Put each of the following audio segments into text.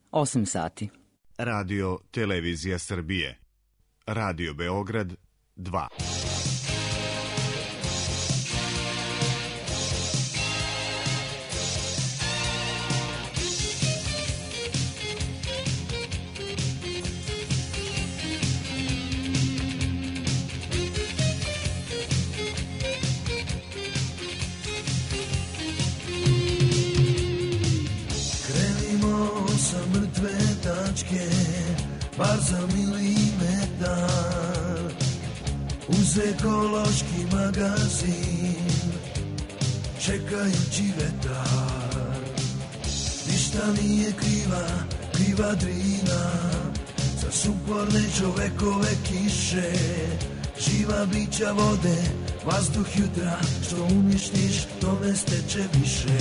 8 sati. Radio Televizija Srbije. Radio Beograd 2. Bar za milimetar uz ekološki magazin čekajući vetar. Ništa nije kriva Drina za suporne čovekove kiše, živa bića vode, vazduh jutra, što uništiš to ne steče više.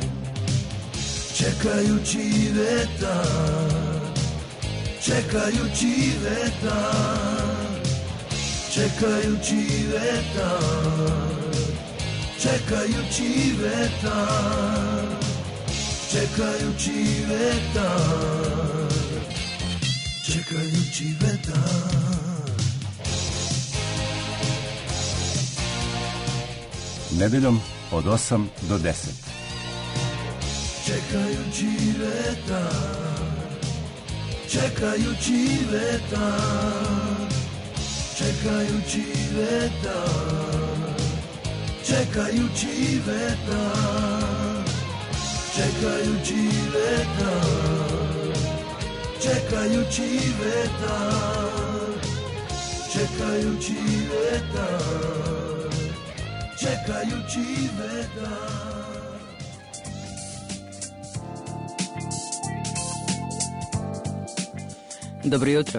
Čekajući vetar, čekajući vetar, čekajući vetar, čekajući vetar, čekajući vetar, čekajući vetar. Nedeljom od 8 do 10. Čekajući vetar, čekajući vetar, čekajući vetar, čekajući vetar, čekajući vetar, čekajući vetar, čekajući vetar, čekajući vetar. Dobro jutro.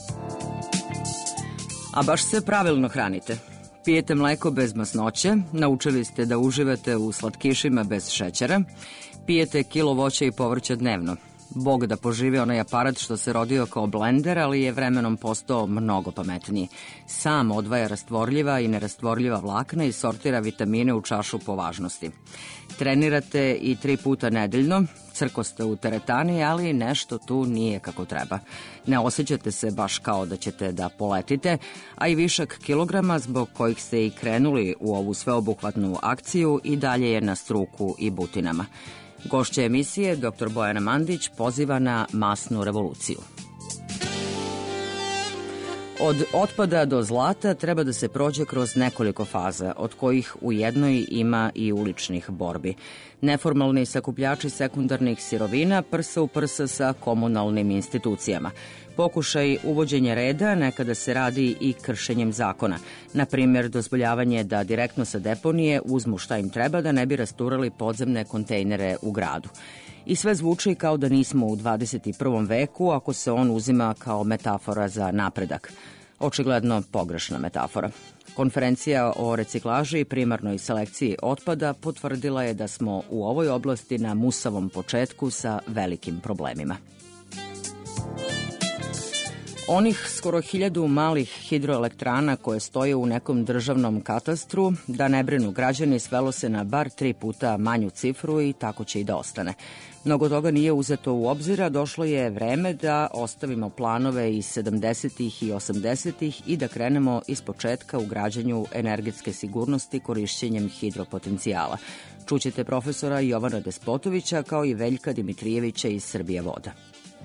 A baš se pravilno hranite. Pijete mleko bez masnoće, naučili ste da uživate u slatkišima bez šećera, pijete kilo voća i povrća dnevno. Bog da poživi onaj aparat što se rodio kao blender, ali je vremenom postao mnogo pametniji. Sam odvaja rastvorljiva i nerastvorljiva vlakna i sortira vitamine u čašu po važnosti. Trenirate i 3 puta nedeljno, crko ste u teretani, ali nešto tu nije kako treba. Ne osjećate se baš kao da ćete da poletite, a i višak kilograma zbog kojih ste i krenuli u ovu sveobuhvatnu akciju i dalje je na struku i butinama. Gošća emisije, dr. Bojana Mandić, poziva na masnu revoluciju. Od otpada do zlata treba da se prođe kroz nekoliko faza, od kojih u jednoj ima i uličnih borbi. Neformalni sakupljači sekundarnih sirovina prsa u prsa sa komunalnim institucijama. Pokušaj uvođenja reda nekada se radi i kršenjem zakona. Na primjer, dozvoljavanje da direktno sa deponije uzmu šta im treba da ne bi rasturali podzemne kontejnere u gradu. I sve zvuči kao da nismo u 21. veku ako se on uzima kao metafora za napredak. Očigledno pogrešna metafora. Konferencija o reciklaži i primarnoj selekciji otpada potvrdila je da smo u ovoj oblasti na musavom početku sa velikim problemima. Onih skoro 1000 malih hidroelektrana koje stoje u nekom državnom katastru, da ne brinu građani, svelo se na bar 3 puta manju cifru i tako će i da ostane. Mnogo toga nije uzeto u obzir, a došlo je vreme da ostavimo planove iz 70. i 80. i da krenemo iz početka u građenju energetske sigurnosti korišćenjem hidropotencijala. Čućete profesora Jovana Despotovića kao i Veljka Dimitrijevića iz Srbije voda.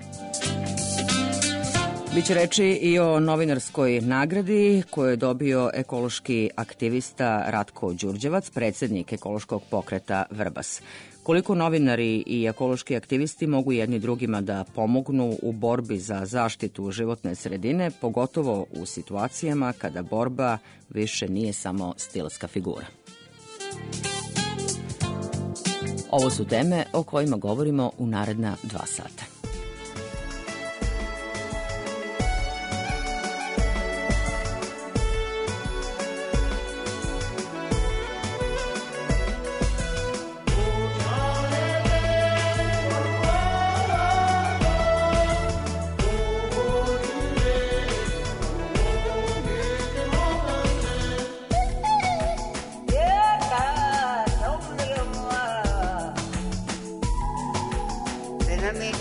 Biće reči i o novinarskoj nagradi koju je dobio ekološki aktivista Ratko Đurđevac, predsjednik ekološkog pokreta Vrbas. Koliko novinari i ekološki aktivisti mogu jedni drugima da pomognu u borbi za zaštitu životne sredine, pogotovo u situacijama kada borba više nije samo stilska figura. Ovo su teme o kojima govorimo u naredna 2 sata. Making my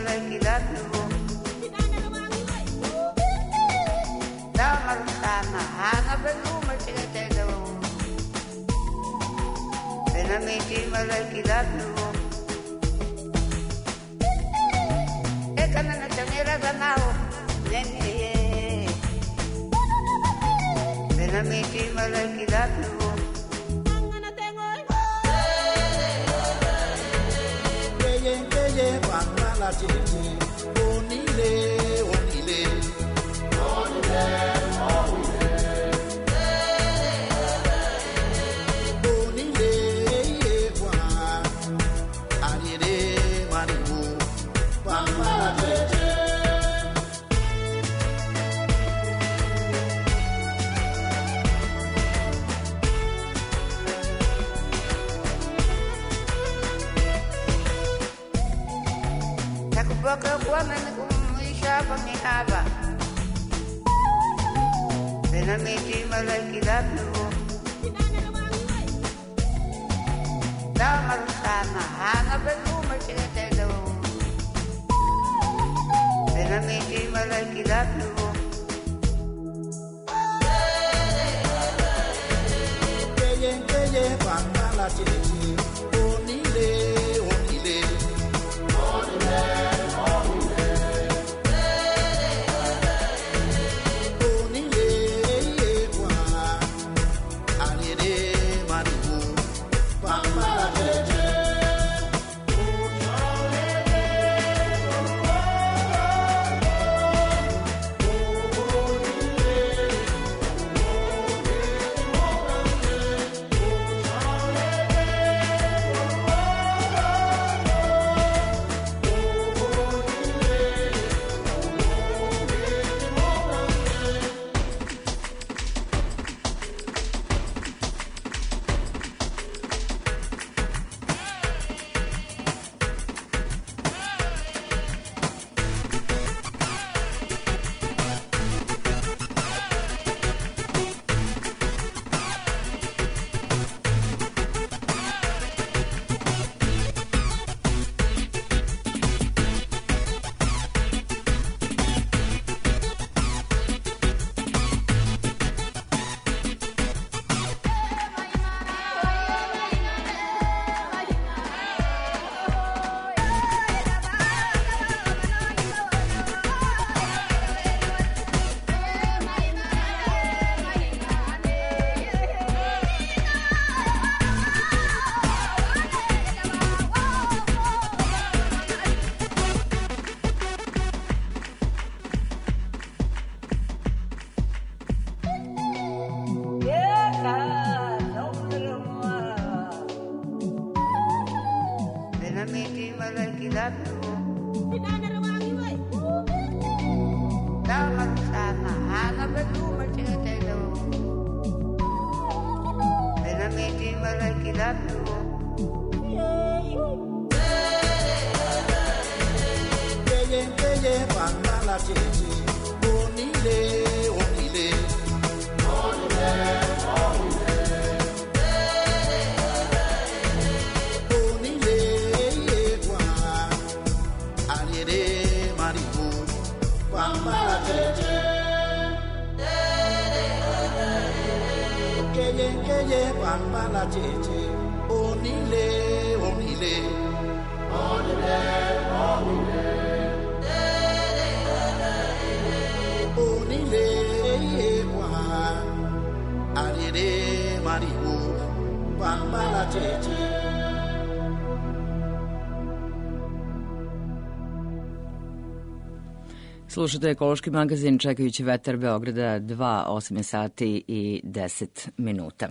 Slušate Ekološki magazin čekajući vetar Beograda 2, 8 sati i 10 minuta.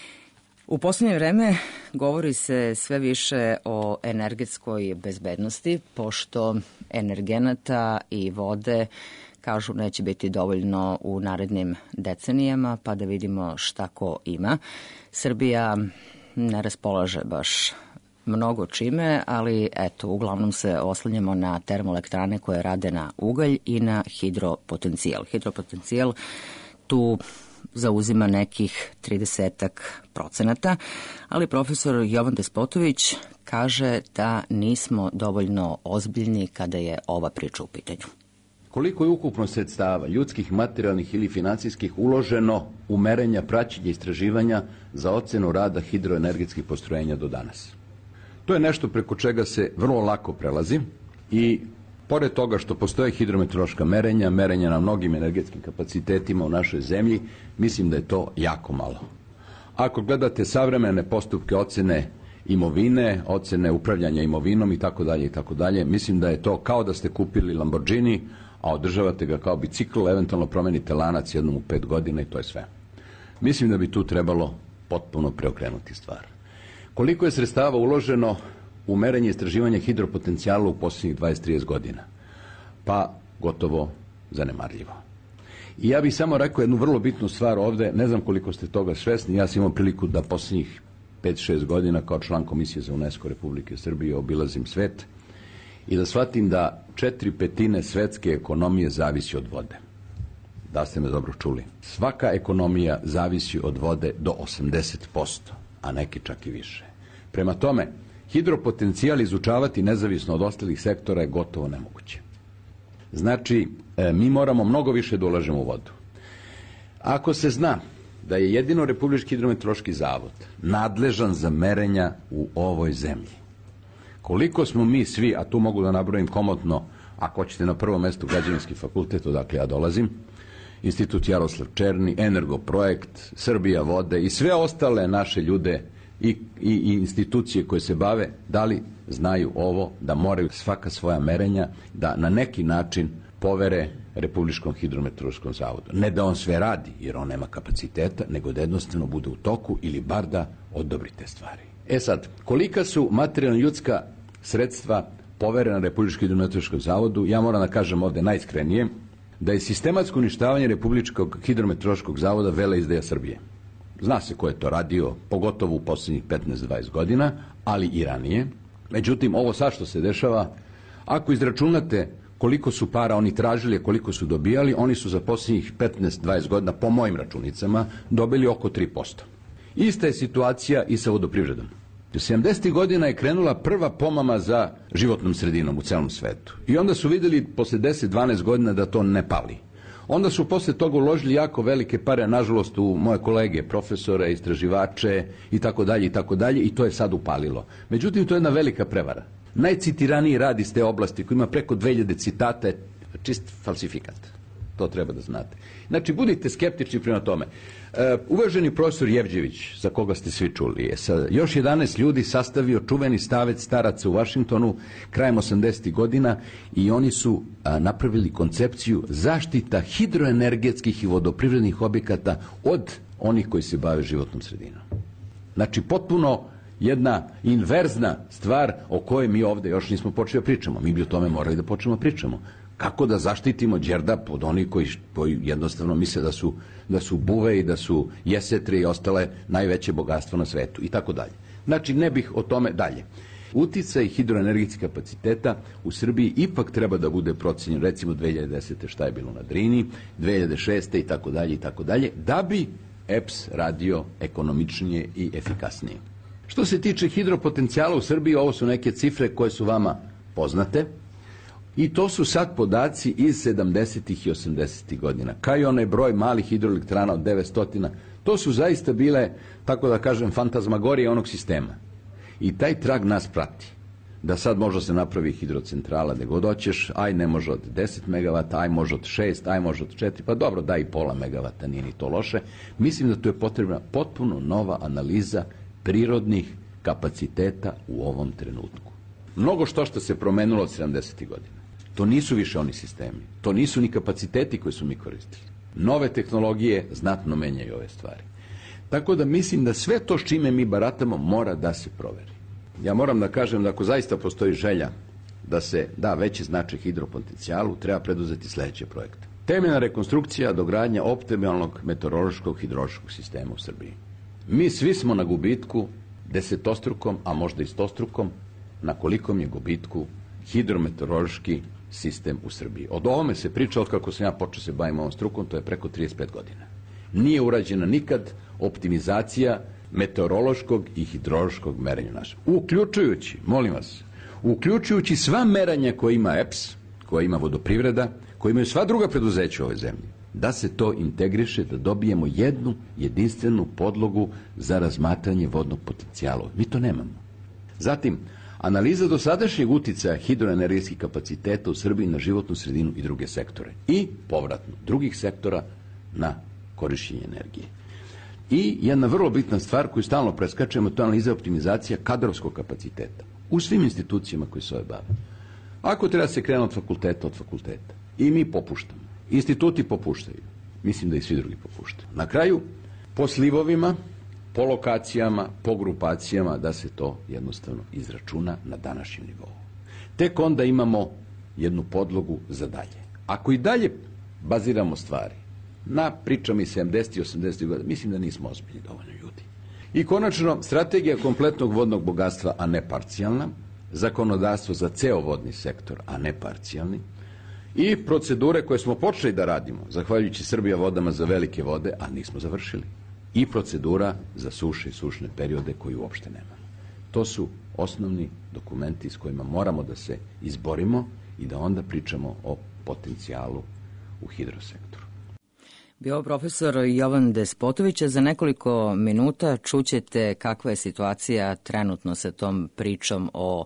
U poslednje vreme govori se sve više o energetskoj bezbednosti, pošto energenata i vode, kažu, neće biti dovoljno u narednim decenijama, pa da vidimo šta ko ima. Srbija ne raspolaže baš mnogo čime, ali eto, uglavnom se oslanjamo na termoelektrane koje rade na ugalj i na hidropotencijal. Hidropotencijal, tu zauzima nekih 30%, ali profesor Jovan Despotović kaže da nismo dovoljno ozbiljni kada je ova priča u pitanju. Koliko je ukupno sredstava, ljudskih, materijalnih ili financijskih, uloženo u merenja, praćenje, istraživanja za ocenu rada hidroenergetskih postrojenja do danas? To je nešto preko čega se vrlo lako prelazi i pored toga što postoje hidrometeorološka merenja na mnogim energetskim kapacitetima u našoj zemlji, mislim da je to jako malo. Ako gledate savremene postupke ocene imovine, ocene upravljanja imovinom i tako dalje, mislim da je to kao da ste kupili Lamborghini, a održavate ga kao bicikl, eventualno promenite lanac jednom u 5 godina i to je sve. Mislim da bi tu trebalo potpuno preokrenuti stvar. Koliko je sredstava uloženo u merenje i istraživanje hidropotencijala u posljednjih 20-30 godina? Pa gotovo zanemarljivo. I ja bih samo rekao jednu vrlo bitnu stvar ovde, ne znam koliko ste toga svesni, ja sam imao priliku da posljednjih 5-6 godina kao član Komisije za UNESCO Republike Srbije obilazim svet i da shvatim da 4/5 svetske ekonomije zavisi od vode. Da ste me dobro čuli. Svaka ekonomija zavisi od vode do 80%, a neki čak i više. Prema tome, hidropotencijal izučavati nezavisno od ostalih sektora je gotovo nemoguće. Znači, mi moramo mnogo više da ulažemo u vodu. Ako se zna da je jedino Republički hidrometeorološki zavod nadležan za merenja u ovoj zemlji, koliko smo mi svi, a tu mogu da nabrojim komotno, ako hoćete na prvom mestu Građevinski fakultet, odakle ja dolazim, Institut Jaroslav Černi, Energoprojekt, Srbija vode i sve ostale naše ljude i institucije koje se bave, da li znaju ovo, da moraju svaka svoja merenja da na neki način povere Republičkom hidrometeorološkom zavodu. Ne da on sve radi, jer on nema kapaciteta, nego da jednostavno bude u toku ili bar da odobri te stvari. E sad, kolika su materijalno ljudska sredstva poverena Republičkom hidrometeorološkom zavodu? Ja moram da kažem ovde najiskrenije da je sistematsko uništavanje Republičkog hidrometeorološkog zavoda veleizdaja Srbije. Zna se ko je to radio, pogotovo u posljednjih 15-20 godina, ali i ranije. Međutim, ovo sad što se dešava, ako izračunate koliko su para oni tražili, koliko su dobijali, oni su za posljednjih 15-20 godina, po mojim računicama, dobili oko 3%. Ista je situacija i sa vodoprivredom. 70. godina je krenula prva pomama za životnom sredinom u celom svetu. I onda su vidjeli posle 10-12 godina da to ne pali. Onda su posle toga uložili jako velike pare, nažalost, u moje kolege, profesore, istraživače i tako dalje, i to je sad upalilo. Međutim, to je jedna velika prevara. Najcitiraniji rad iz te oblasti, koji ima preko 2000 citata, je čist falsifikat. To treba da znate. Znači, budite skeptični prema tome. Uvaženi profesor Jevđević, za koga ste svi čuli, je sa još 11 ljudi sastavio čuveni Savet staraca u Vašingtonu krajem 80. godina i oni su napravili koncepciju zaštita hidroenergetskih i vodoprivrednih objekata od onih koji se bave životnom sredinom. Znači, potpuno jedna inverzna stvar o kojoj mi ovde još nismo počeli da pričamo. Mi bi o tome morali da počnemo da pričamo. Kako da zaštitimo Đerdap od onih koji jednostavno misle da su buve i da su jesetre i ostale najveće bogatstvo na svetu i tako dalje. Znači, ne bih o tome dalje. Uticaj hidroenergetskih kapaciteta u Srbiji ipak treba da bude procenjen, recimo 2010. šta je bilo na Drini, 2006. i tako dalje, da bi EPS radio ekonomičnije i efikasnije. Što se tiče hidropotencijala u Srbiji, ovo su neke cifre koje su vama poznate. I to su sad podaci iz 70. i 80. godina. Kao i onaj broj malih hidroelektrana od 900. To su zaista bile, tako da kažem, fantazmagorije onog sistema. I taj trag nas prati. Da sad može se napravi hidrocentrala gde god hoćeš, aj ne može od 10 MW, aj može od 6, aj može od 4, pa dobro, daj i pola megavata, nije ni to loše. Mislim da tu je potrebna potpuno nova analiza prirodnih kapaciteta u ovom trenutku. Mnogo što se promenilo od 70. godina. To nisu više oni sistemi. To nisu ni kapaciteti koje su mi koristili. Nove tehnologije znatno menjaju ove stvari. Tako da mislim da sve to s čime mi baratamo mora da se proveri. Ja moram da kažem da ako zaista postoji želja da se da veći značaj hidropotencijalu, treba preduzeti sledeće projekte. Temeljna rekonstrukcija, dogradnja optimalnog meteorološkog hidrološkog sistema u Srbiji. Mi svi smo na gubitku desetostrukom, a možda i stostrukom, na kolikom je gubitku hidrometeorološki sistem u Srbiji. Od ovome se priča od kako sam ja počeo se bavim ovom strukom, to je preko 35 godina. nije urađena nikad optimizacija meteorološkog i hidrološkog merenja našeg. Uključujući, molim vas, uključujući sva merenja koje ima EPS, koja ima vodoprivreda, koje imaju sva druga preduzeća u ovoj zemlji, da se to integriše, da dobijemo jednu jedinstvenu podlogu za razmatranje vodnog potencijala. Mi to nemamo. Zatim, analiza dosadašnjeg uticaja hidroenergetskih kapaciteta u Srbiji na životnu sredinu i druge sektore. I povratno, drugih sektora na korišćenje energije. I jedna vrlo bitna stvar koju stalno preskačemo, to je analiza optimizacija kadrovskog kapaciteta u svim institucijama koje se ove bave. Ako treba se krenuti od fakulteta. I mi popuštamo. Instituti popuštaju. Mislim da i svi drugi popuštaju. Na kraju, po slivovima, po lokacijama, po grupacijama, da se to jednostavno izračuna na današnjem nivou. Tek onda imamo jednu podlogu za dalje. Ako i dalje baziramo stvari na pričama iz 70. i 80. godina, mislim da nismo ozbiljni dovoljno ljudi. I konačno, strategija kompletnog vodnog bogatstva, a ne parcijalna, zakonodavstvo za ceo vodni sektor, a ne parcijalni, i procedure koje smo počeli da radimo, zahvaljujući Srbija vodama za velike vode, a nismo završili. I procedura za suše i sušne periode koju uopšte nemamo. To su osnovni dokumenti s kojima moramo da se izborimo i da onda pričamo o potencijalu u hidrosektoru. Bio profesor Jovan Despotović, za nekoliko minuta čućete kakva je situacija trenutno sa tom pričom o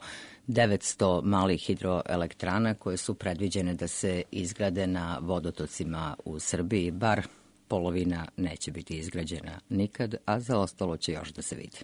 900 malih hidroelektrana koje su predviđene da se izgrade na vodotocima u Srbiji, bar polovina neće biti izgrađena nikad, a za ostalo će još da se vidi.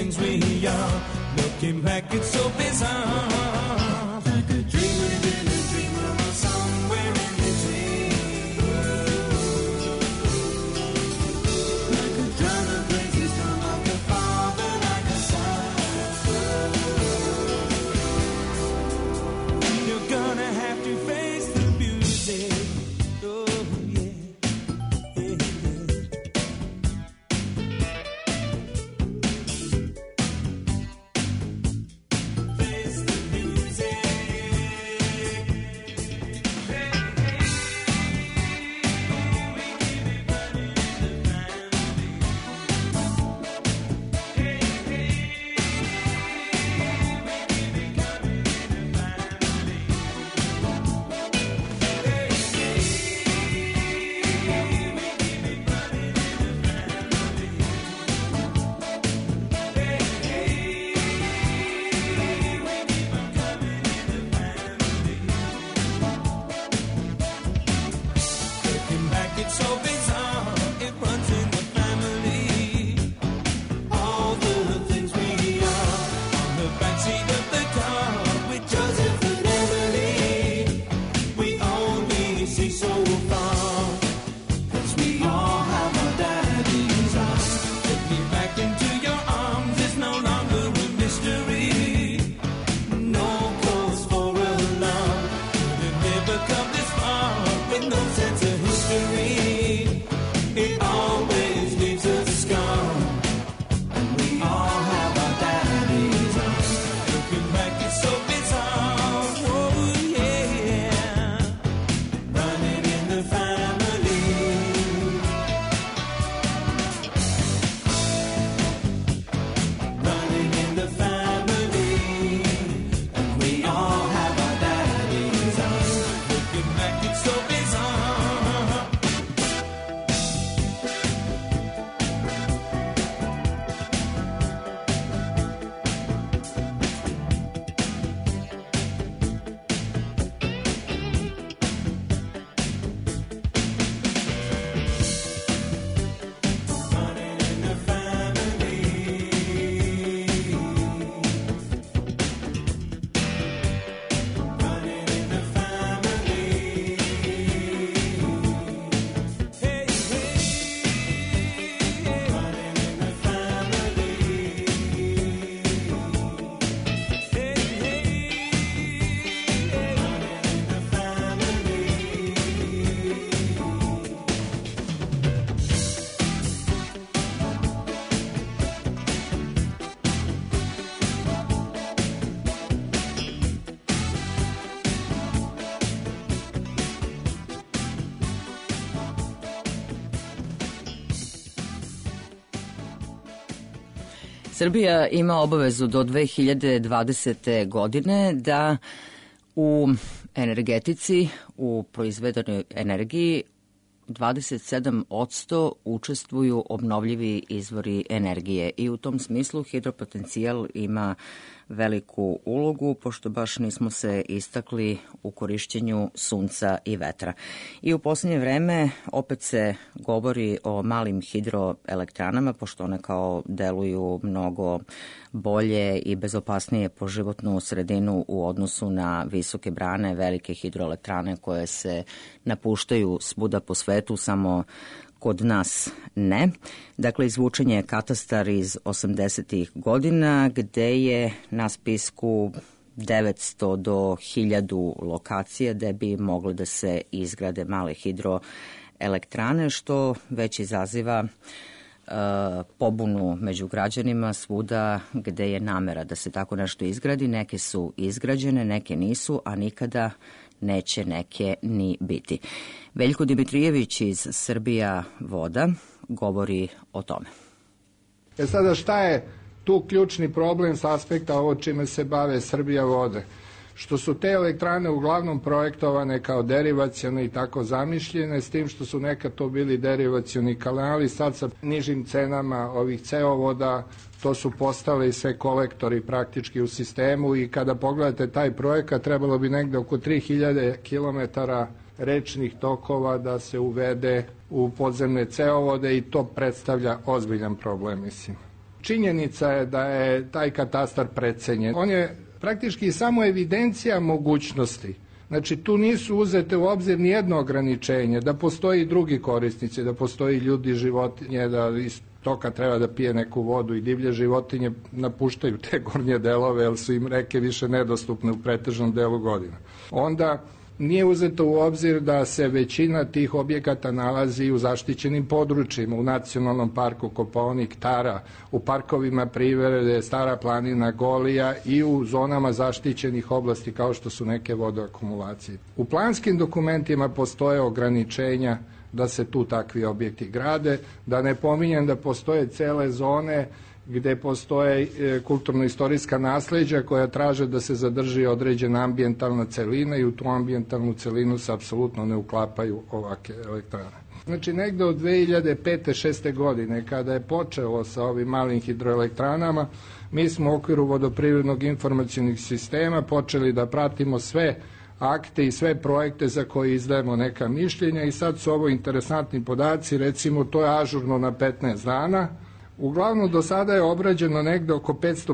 Looking back, it's so bizarre. Like a dream within a dream. Srbija ima obavezu do 2020. godine da u energetici, u proizvedenoj energiji 27% učestvuju obnovljivi izvori energije i u tom smislu hidropotencijal ima veliku ulogu, pošto baš nismo se istakli u korišćenju sunca i vetra. I u posljednje vreme opet se govori o malim hidroelektranama, pošto one kao deluju mnogo bolje i bezopasnije po životnu sredinu u odnosu na visoke brane, velike hidroelektrane koje se napuštaju svuda po svetu, samo kod nas ne. Dakle, izvučen je katastar iz 80. godina gde je na spisku 900 do 1000 lokacija gde bi mogle da se izgrade male hidroelektrane, što već izaziva pobunu među građanima svuda gde je namera da se tako nešto izgradi. Neke su izgrađene, neke nisu, a nikada neće neke ni biti. Veljko Dimitrijević iz Srbija voda govori o tome. Sada šta je tu ključni problem s aspekta ovo čime se bave Srbija vode? Što su te elektrane uglavnom projektovane kao derivacione i tako zamišljene, s tim što su nekad to bili derivacioni kanali, sad sa nižim cenama ovih cevovoda to su postali sve kolektori praktički u sistemu i kada pogledate taj projekat trebalo bi negde oko 3000 km rečnih tokova da se uvede u podzemne cevovode i to predstavlja ozbiljan problem, mislim. Činjenica je da je taj katastar precenjen. On je praktički samo evidencija mogućnosti. Znači, tu nisu uzete u obzir nijedno ograničenje, da postoji drugi korisnici, da postoji ljudi, životinje, da iz toka treba da pije neku vodu i divlje životinje napuštaju te gornje delove, jer su im reke više nedostupne u pretežnom delu godina. Onda nije uzeto u obzir da se većina tih objekata nalazi u zaštićenim područjima, u Nacionalnom parku Kopaonik, Tara, u parkovima prirode, Stara planina, Golija i u zonama zaštićenih oblasti kao što su neke vodoakumulacije. U planskim dokumentima postoje ograničenja da se tu takvi objekti grade, da ne pominjem da postoje cele zone gde postoje kulturno-istorijska nasleđa koja traže da se zadrži određena ambijentalna celina i u tu ambijentalnu celinu se apsolutno ne uklapaju ovake elektrane. Znači, negde od 2005-2006. godine, kada je počelo sa ovim malim hidroelektranama, mi smo u okviru vodoprivrednog informacionih sistema počeli da pratimo sve akte i sve projekte za koje izdajemo neka mišljenja i sad su ovo interesantni podaci, recimo to je ažurno na 15 dana. Uglavnom, do sada je obrađeno negde oko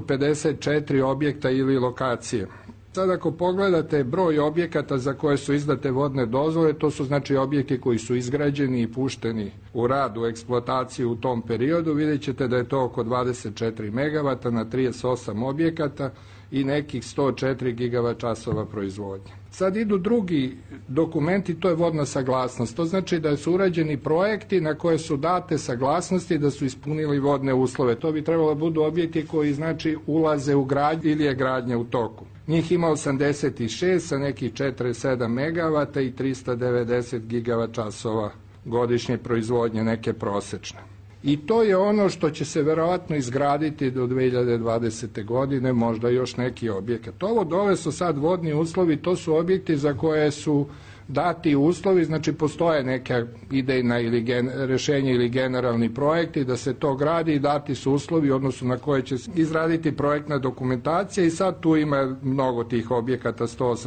554 objekta ili lokacije. Sad ako pogledate broj objekata za koje su izdate vodne dozvole, to su znači objekti koji su izgrađeni i pušteni u rad, u eksploataciju u tom periodu, vidjet ćete da je to oko 24 MW na 38 objekata i nekih 104 GWh proizvodnje. Sad idu drugi dokumenti, to je vodna saglasnost. To znači da su urađeni projekti na koje su date saglasnosti da su ispunili vodne uslove. To bi trebalo da budu objekti koji znači ulaze u gradnju ili je gradnja u toku. Njih ima 86 sa nekih 47 MW i 390 GWh godišnje proizvodnje, neke prosečne. I to je ono što će se verovatno izgraditi do 2020. godine, možda još neki objekat. Ovo dole su sad vodni uslovi, to su objekti za koje su dati uslovi, znači postoje neka idejna ili rešenja ili generalni projekti da se to gradi i dati su uslovi odnosu na koje će se izraditi projektna dokumentacija i sad tu ima mnogo tih objekata,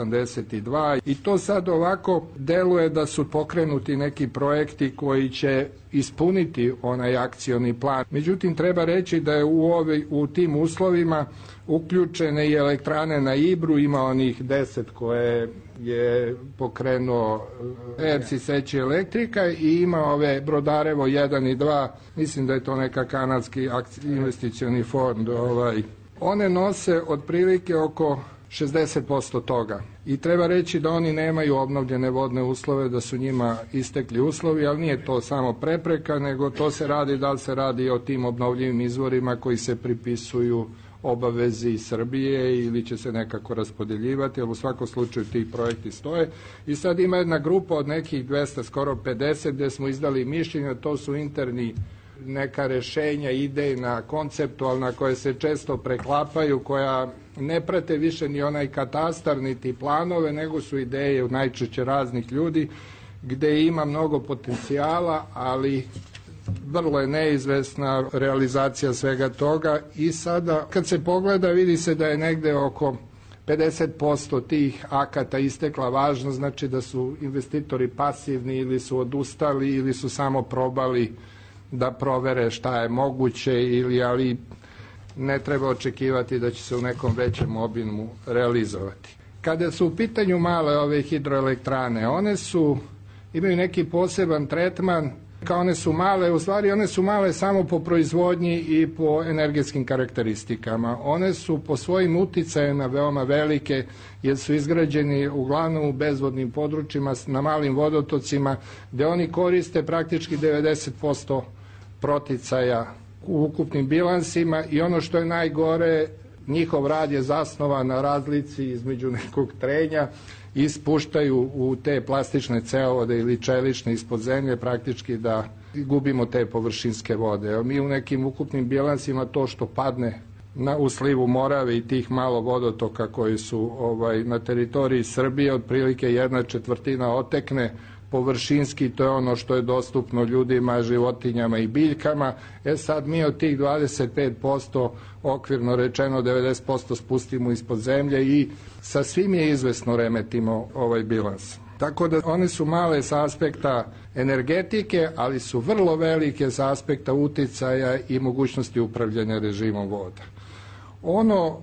182 i to sad ovako deluje da su pokrenuti neki projekti koji će ispuniti onaj akcioni plan. Međutim, treba reći da je u tim uslovima uključene i elektrane na Ibru, ima onih 10 koje je pokrenuo EPS Seći elektrika i ima ove Brodarevo 1 i 2, mislim da je to neka kanadski investicioni fond. One nose otprilike oko 60% toga. I treba reći da oni nemaju obnovljene vodne uslove, da su njima istekli uslovi, ali nije to samo prepreka, nego to se radi, da li se radi o tim obnovljivim izvorima koji se pripisuju obavezi Srbije ili će se nekako raspodeljivati, ali u svakom slučaju ti projekti stoje. I sad ima jedna grupa od nekih 200, skoro 50, gde smo izdali mišljenja, to su interni neka rešenja idejna, konceptualna, koje se često preklapaju, koja ne prate više ni onaj katastar niti planove, nego su ideje najčešće raznih ljudi gde ima mnogo potencijala, ali vrlo je neizvesna realizacija svega toga. I sada kad se pogleda vidi se da je negde oko 50% tih akata istekla važnost, znači da su investitori pasivni ili su odustali ili su samo probali da provere šta je moguće, ali ne treba očekivati da će se u nekom većem obimu realizovati. Kada su u pitanju male ove hidroelektrane, imaju neki poseban tretman, kao one su male, u stvari one su male samo po proizvodnji i po energetskim karakteristikama. One su po svojim uticajima veoma velike, jer su izgrađeni uglavnom u bezvodnim područjima, na malim vodotocima, gde oni koriste praktički 90% proticaja u ukupnim bilansima i ono što je najgore, njihov rad je zasnovan na razlici između nekog trenja i spuštaju u te plastične cevovode ili čelične ispod zemlje, praktički da gubimo te površinske vode. Mi u nekim ukupnim bilansima to što padne u slivu Morave i tih malo vodotoka koji su na teritoriji Srbije, otprilike 1/4 otekne površinski, to je ono što je dostupno ljudima, životinjama i biljkama. Sad mi od tih 25%, okvirno rečeno 90% spustimo ispod zemlje i sa svim je izvesno remetimo ovaj bilans. Tako da one su male sa aspekta energetike, ali su vrlo velike sa aspekta uticaja i mogućnosti upravljanja režimom voda. Ono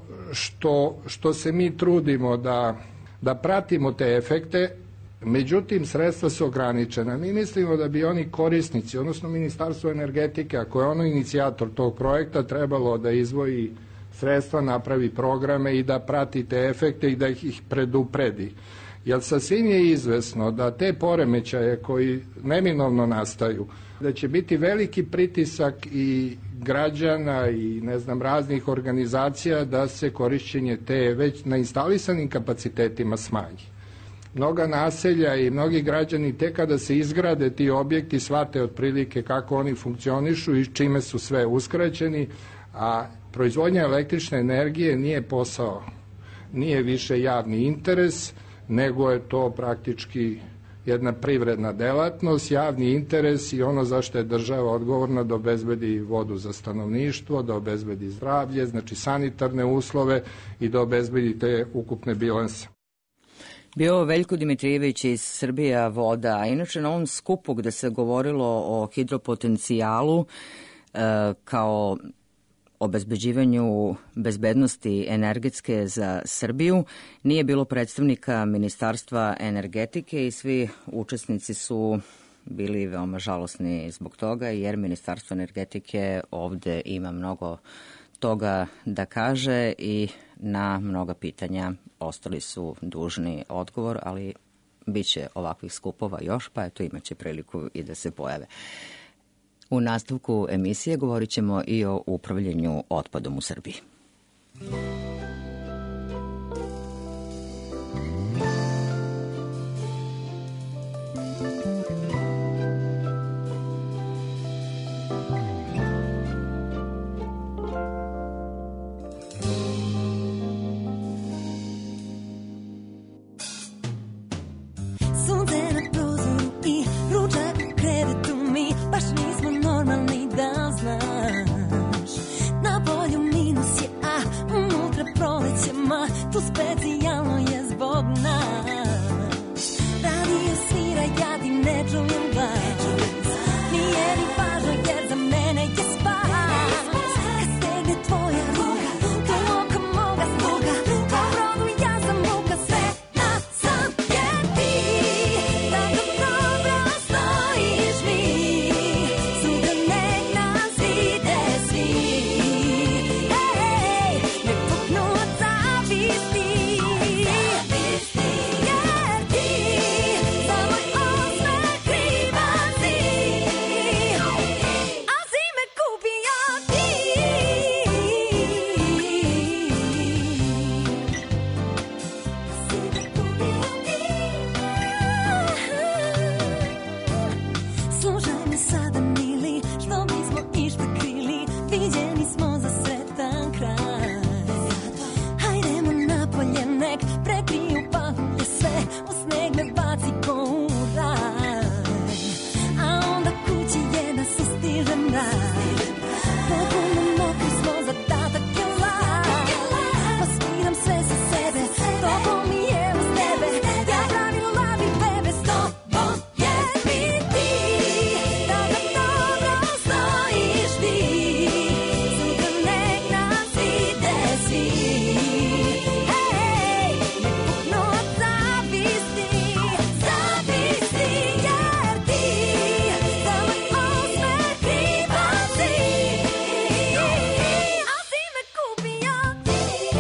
što se mi trudimo da pratimo te efekte, međutim, sredstva su ograničena. Mi mislimo da bi oni korisnici, odnosno Ministarstvo energetike, ako je ono inicijator tog projekta, trebalo da izdvoji sredstva, napravi programe i da prati te efekte i da ih predupredi. Jer sasvim je izvesno da te poremećaje koji neminovno nastaju, da će biti veliki pritisak i građana i raznih organizacija da se korišćenje te već na instalisanim kapacitetima smanji. Mnoga naselja i mnogi građani tek kada se izgrade ti objekti shvate otprilike kako oni funkcionišu i čime su sve uskraćeni, a proizvodnja električne energije nije posao, nije više javni interes, nego je to praktički jedna privredna delatnost, javni interes i ono zašto je država odgovorna da obezbedi vodu za stanovništvo, da obezbedi zdravlje, znači sanitarne uslove i da obezbedi te ukupne bilanse. Bio Veljko Dimitrijević iz Srbija voda, a inače na ovom skupu gde se govorilo o hidropotencijalu kao obezbeđivanju bezbednosti energetske za Srbiju, nije bilo predstavnika Ministarstva energetike i svi učesnici su bili veoma žalosni zbog toga, jer Ministarstvo energetike ovde ima mnogo toga da kaže i na mnoga pitanja ostali su dužni odgovor, ali bit će ovakvih skupova još, pa eto imaće priliku i da se pojave. U nastavku emisije govorit ćemo i o upravljanju otpadom u Srbiji. Na polju minus je, a smo za sretan kraj. Hajdemo napolje, nek prekriju pahulje sve, u sneg me baci ko u raj. A onda kući je da se stiže mraj. Potpuno mokri smo za tatak je laj. Pa skidam sve sa sebe, toplo mi je uz tebe. Ja pravila bi bebe, s tobom je biti. Tada dobro stojiš ti. Sutra nek nas vide svi. Hej, nek puknu od zavisti. Zavisti jer ti za moj osmeh kriva si. A si me kupio ti.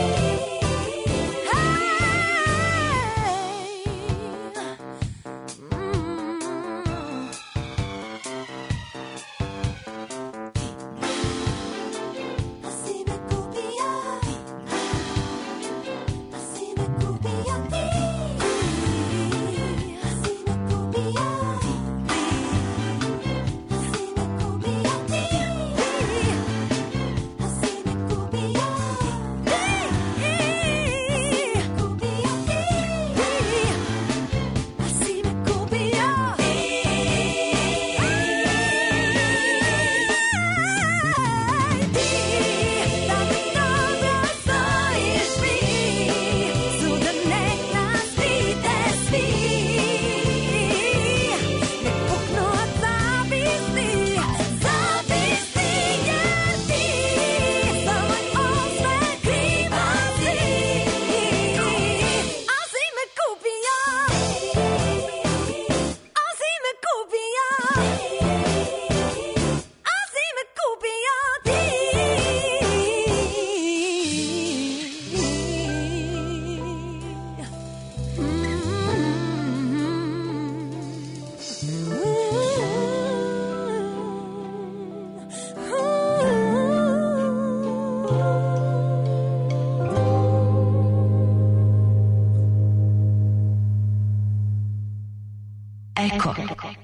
Eko.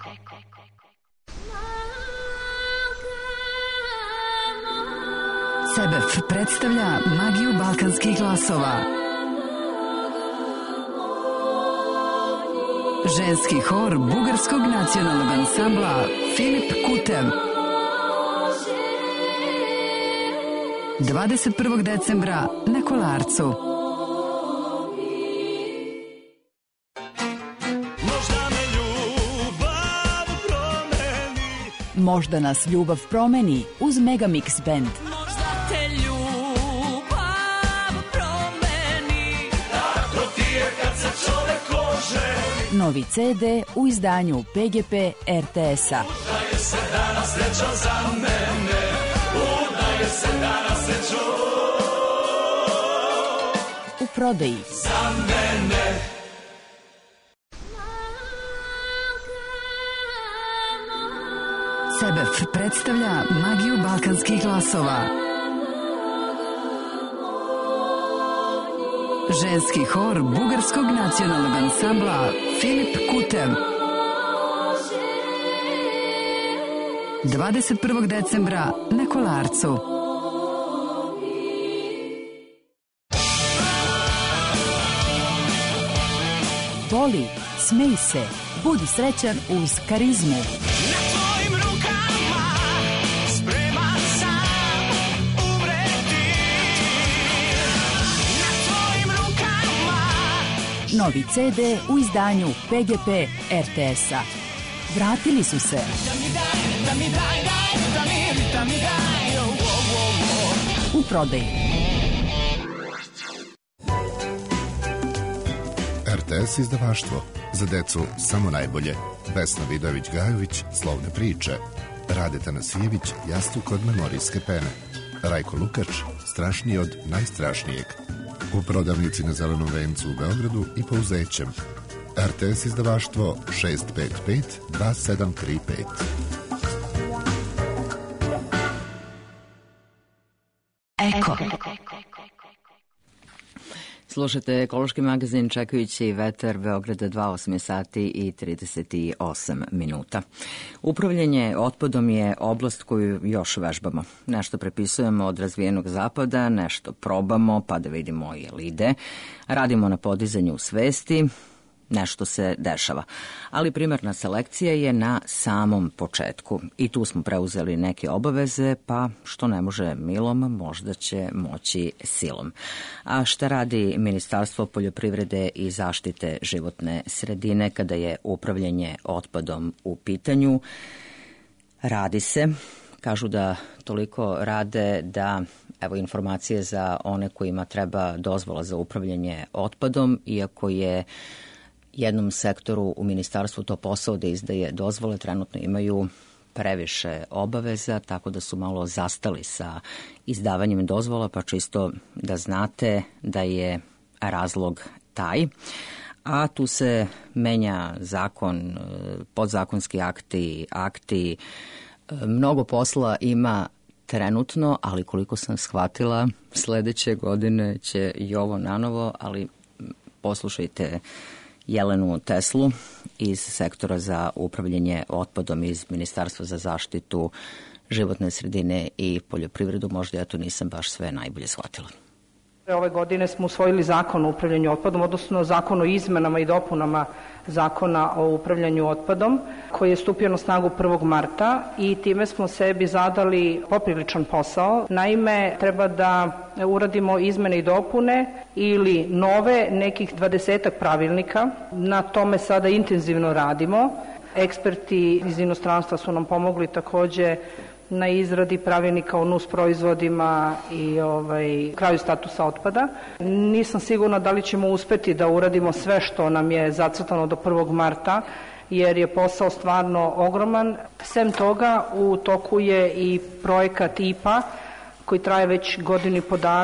Sebef predstavlja magiju balkanskih glasova. Ženski hor bugarskog nacionalnog ansambla Filip Kutev. 21. decembra na Kolarcu. Možda nas ljubav promeni uz Megamix Band. Možda te ljubav promeni. Tako ti je kad se čovek oženi. Novi CD u izdanju PGP RTS-a. Udaje se danas srećan za mene. Udaje se danas srećan u prodaji. Za mene. Sebef predstavlja magiju balkanskih glasova. Ženski hor bugarskog nacionalnog ansambla Filip Kutev. 21. decembra na Kolarcu. Voli, smej se, budi srećan uz Karizmu. Novi CD u izdanju PGP RTS-a. Vratili su se. U prodaji. RTS izdavaštvo. Za decu samo najbolje. Vesna Vidović-Gajović, Slovne priče. Rade Tanasijević, Jastuk od memorijske pene. Rajko Lukač, Strašniji od najstrašnijeg. U prodavnici na Zelenom vencu u Beogradu i Pouzećem. RTS izdavaštvo 655 2735. Eko. Slušate ekološki magazin Čekajući vetar Beograda 2, sati i 38 minuta. Upravljanje otpadom je oblast koju još vežbamo. Nešto prepisujemo od razvijenog zapada, nešto probamo pa da vidimo je li ide. Radimo na podizanju svesti, nešto se dešava. Ali primarna selekcija je na samom početku. I tu smo preuzeli neke obaveze, pa što ne može milom, možda će moći silom. A šta radi Ministarstvo poljoprivrede i zaštite životne sredine kada je upravljanje otpadom u pitanju? Radi se. Kažu da toliko rade da, evo, informacije za one kojima treba dozvola za upravljanje otpadom, iako je jednom sektoru u ministarstvu to posao da izdaje dozvole, trenutno imaju previše obaveza, tako da su malo zastali sa izdavanjem dozvola, pa čisto da znate da je razlog taj. A tu se menja zakon, podzakonski akti, mnogo posla ima trenutno, ali koliko sam shvatila, sledeće godine će i ovo nanovo, ali poslušajte Jelenu Teslu iz sektora za upravljanje otpadom iz Ministarstva za zaštitu životne sredine i poljoprivredu. Možda ja to nisam baš sve najbolje shvatila. Ove godine smo usvojili zakon o upravljanju otpadom, odnosno zakon o izmenama i dopunama zakona o upravljanju otpadom, koji je stupio na snagu 1. marta i time smo sebi zadali popriličan posao. Naime, treba da uradimo izmene i dopune ili nove nekih 20 pravilnika. Na tome sada intenzivno radimo. Eksperti iz inostranstva su nam pomogli takođe na izradi pravilnika o nus proizvodima i kraju statusa otpada. Nisam sigurna da li ćemo uspeti da uradimo sve što nam je zacrtano do 1. marta, jer je posao stvarno ogroman. Sem toga, u toku je i projekat IPA, koji traje već 1,5 godinu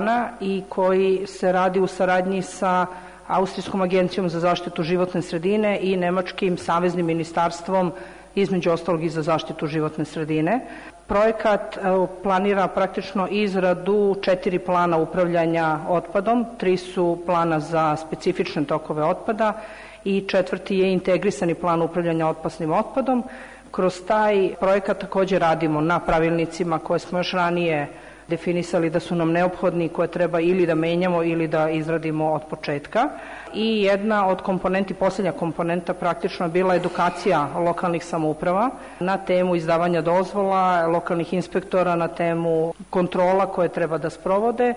i koji se radi u saradnji sa Austrijskom agencijom za zaštitu životne sredine i Nemačkim saveznim ministarstvom, između ostalog i za zaštitu životne sredine. Projekat planira praktično izradu 4 plana upravljanja otpadom, 3 su plana za specifične tokove otpada i 4. je integrisani plan upravljanja opasnim otpadom. Kroz taj projekat takođe radimo na pravilnicima koje smo još ranije definisali da su nam neophodni, koje treba ili da menjamo ili da izradimo od početka. I jedna od komponenti, poslednja komponenta praktično je bila edukacija lokalnih samouprava na temu izdavanja dozvola, lokalnih inspektora na temu kontrola koje treba da sprovode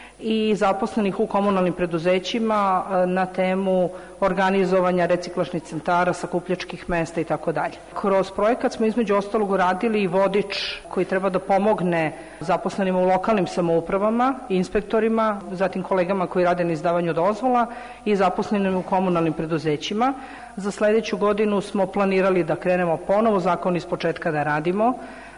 i zaposlenih u komunalnim preduzećima na temu organizovanja reciklažnih centara, sakupljačkih mesta i tako dalje. Kroz projekat smo između ostalog uradili i vodič koji treba da pomogne zaposlenima u lokalnim samoupravama, inspektorima, zatim kolegama koji rade na izdavanju dozvola i zaposlenima u komunalnim preduzećima. Za sledeću godinu smo planirali da krenemo ponovo zakon iz početka da radimo,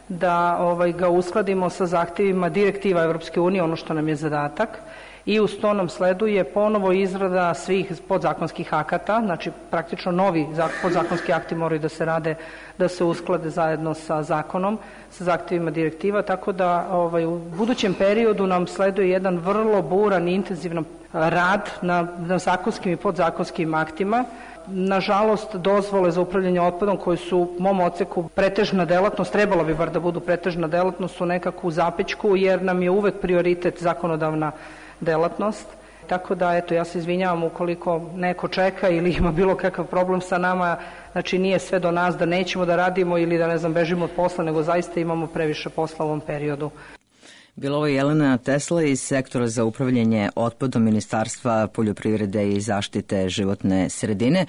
da ga uskladimo sa zahtevima direktiva Evropske unije, ono što nam je zadatak, i uz to nam sleduje ponovo izrada svih podzakonskih akata, znači praktično novi podzakonski akti moraju da se rade, da se usklade zajedno sa zakonom, sa zahtevima direktiva, tako da u budućem periodu nam sleduje jedan vrlo buran i intenzivan rad na zakonskim i podzakonskim aktima. Nažalost, dozvole za upravljanje otpadom koji su u mom odseku pretežna delatnost, trebalo bi bar da budu pretežna delatnost, su nekako u zapećku jer nam je uvek prioritet zakonodavna delatnost. Tako da, eto, ja se izvinjavam ukoliko neko čeka ili ima bilo kakav problem sa nama, znači nije sve do nas da nećemo da radimo ili da, ne znam, bežimo od posla, nego zaista imamo previše posla u ovom periodu. Bilo ovo Jelena Tesla iz sektora za upravljanje otpadom Ministarstva poljoprivrede i zaštite životne sredine.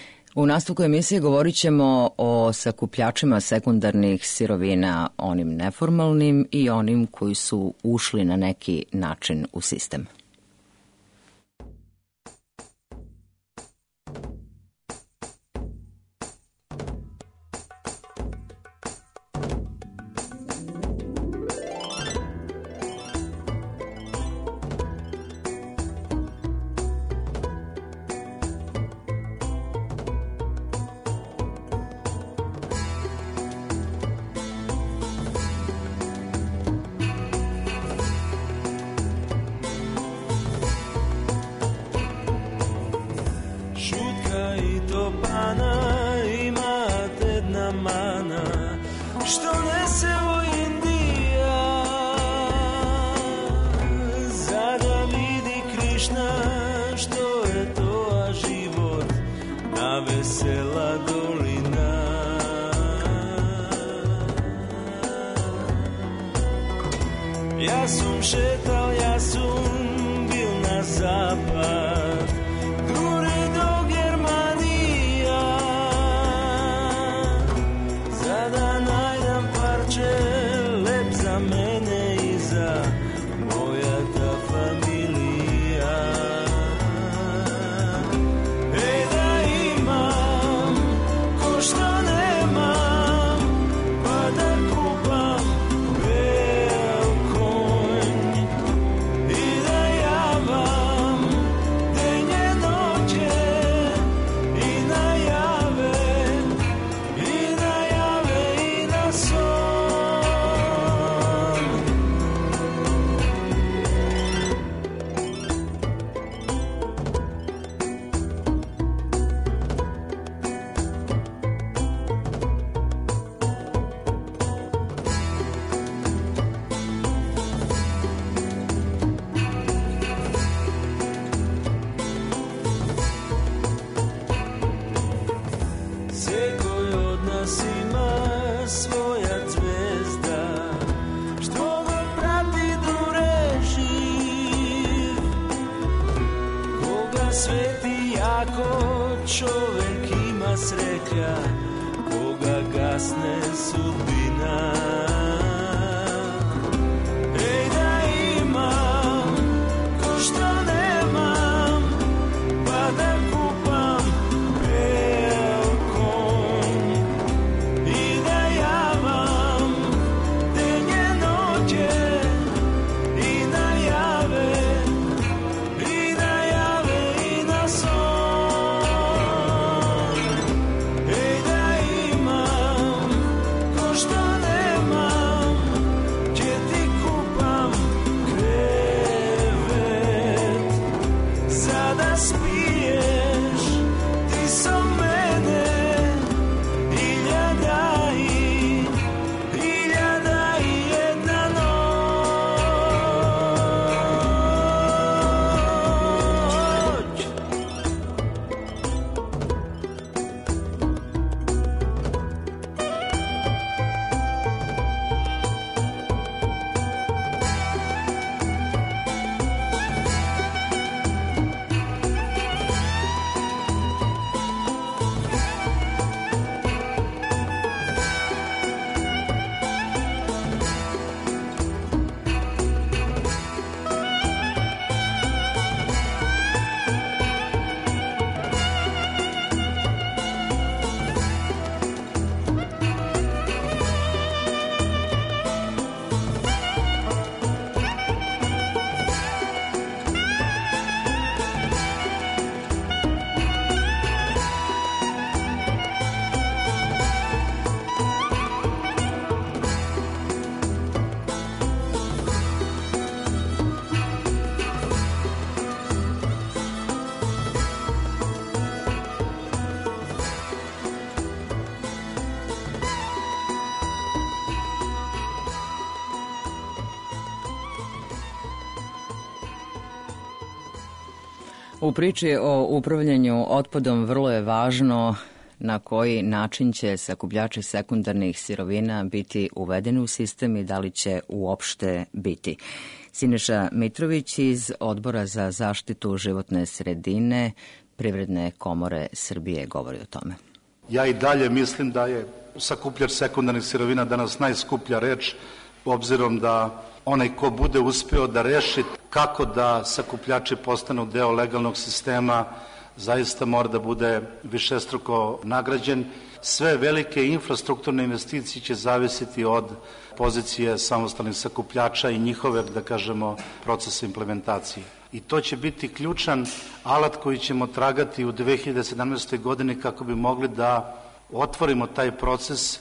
U nastavku emisije govorit ćemo o sakupljačima sekundarnih sirovina, onim neformalnim i onim koji su ušli na neki način u sistem. sveti jako čovek ima sreća, koga gasne sudbina. Ej da imam ko što nemam, pa da kupam belkom i da javam denje noće i da jave i da jave i na son. Ej da imam ko što nemam, će ti kupam krevet, sada spiješ ti sa mene hiljada i jedna noć. U priči o upravljanju otpadom vrlo je važno na koji način će sakupljači sekundarnih sirovina biti uvedeni u sistem i da li će uopšte biti. Siniša Mitrović iz Odbora za zaštitu životne sredine Privredne komore Srbije govori o tome. Ja i dalje mislim da je sakupljač sekundarnih sirovina danas najskuplja reč, obzirom da onaj ko bude uspeo da reši kako da sakupljači postanu deo legalnog sistema, zaista mora da bude višestruko nagrađen. Sve velike infrastrukturne investicije će zavisiti od pozicije samostalnih sakupljača i njihove, da kažemo, procesa implementacije. I to će biti ključan alat koji ćemo tragati u 2017. godini kako bi mogli da otvorimo taj proces,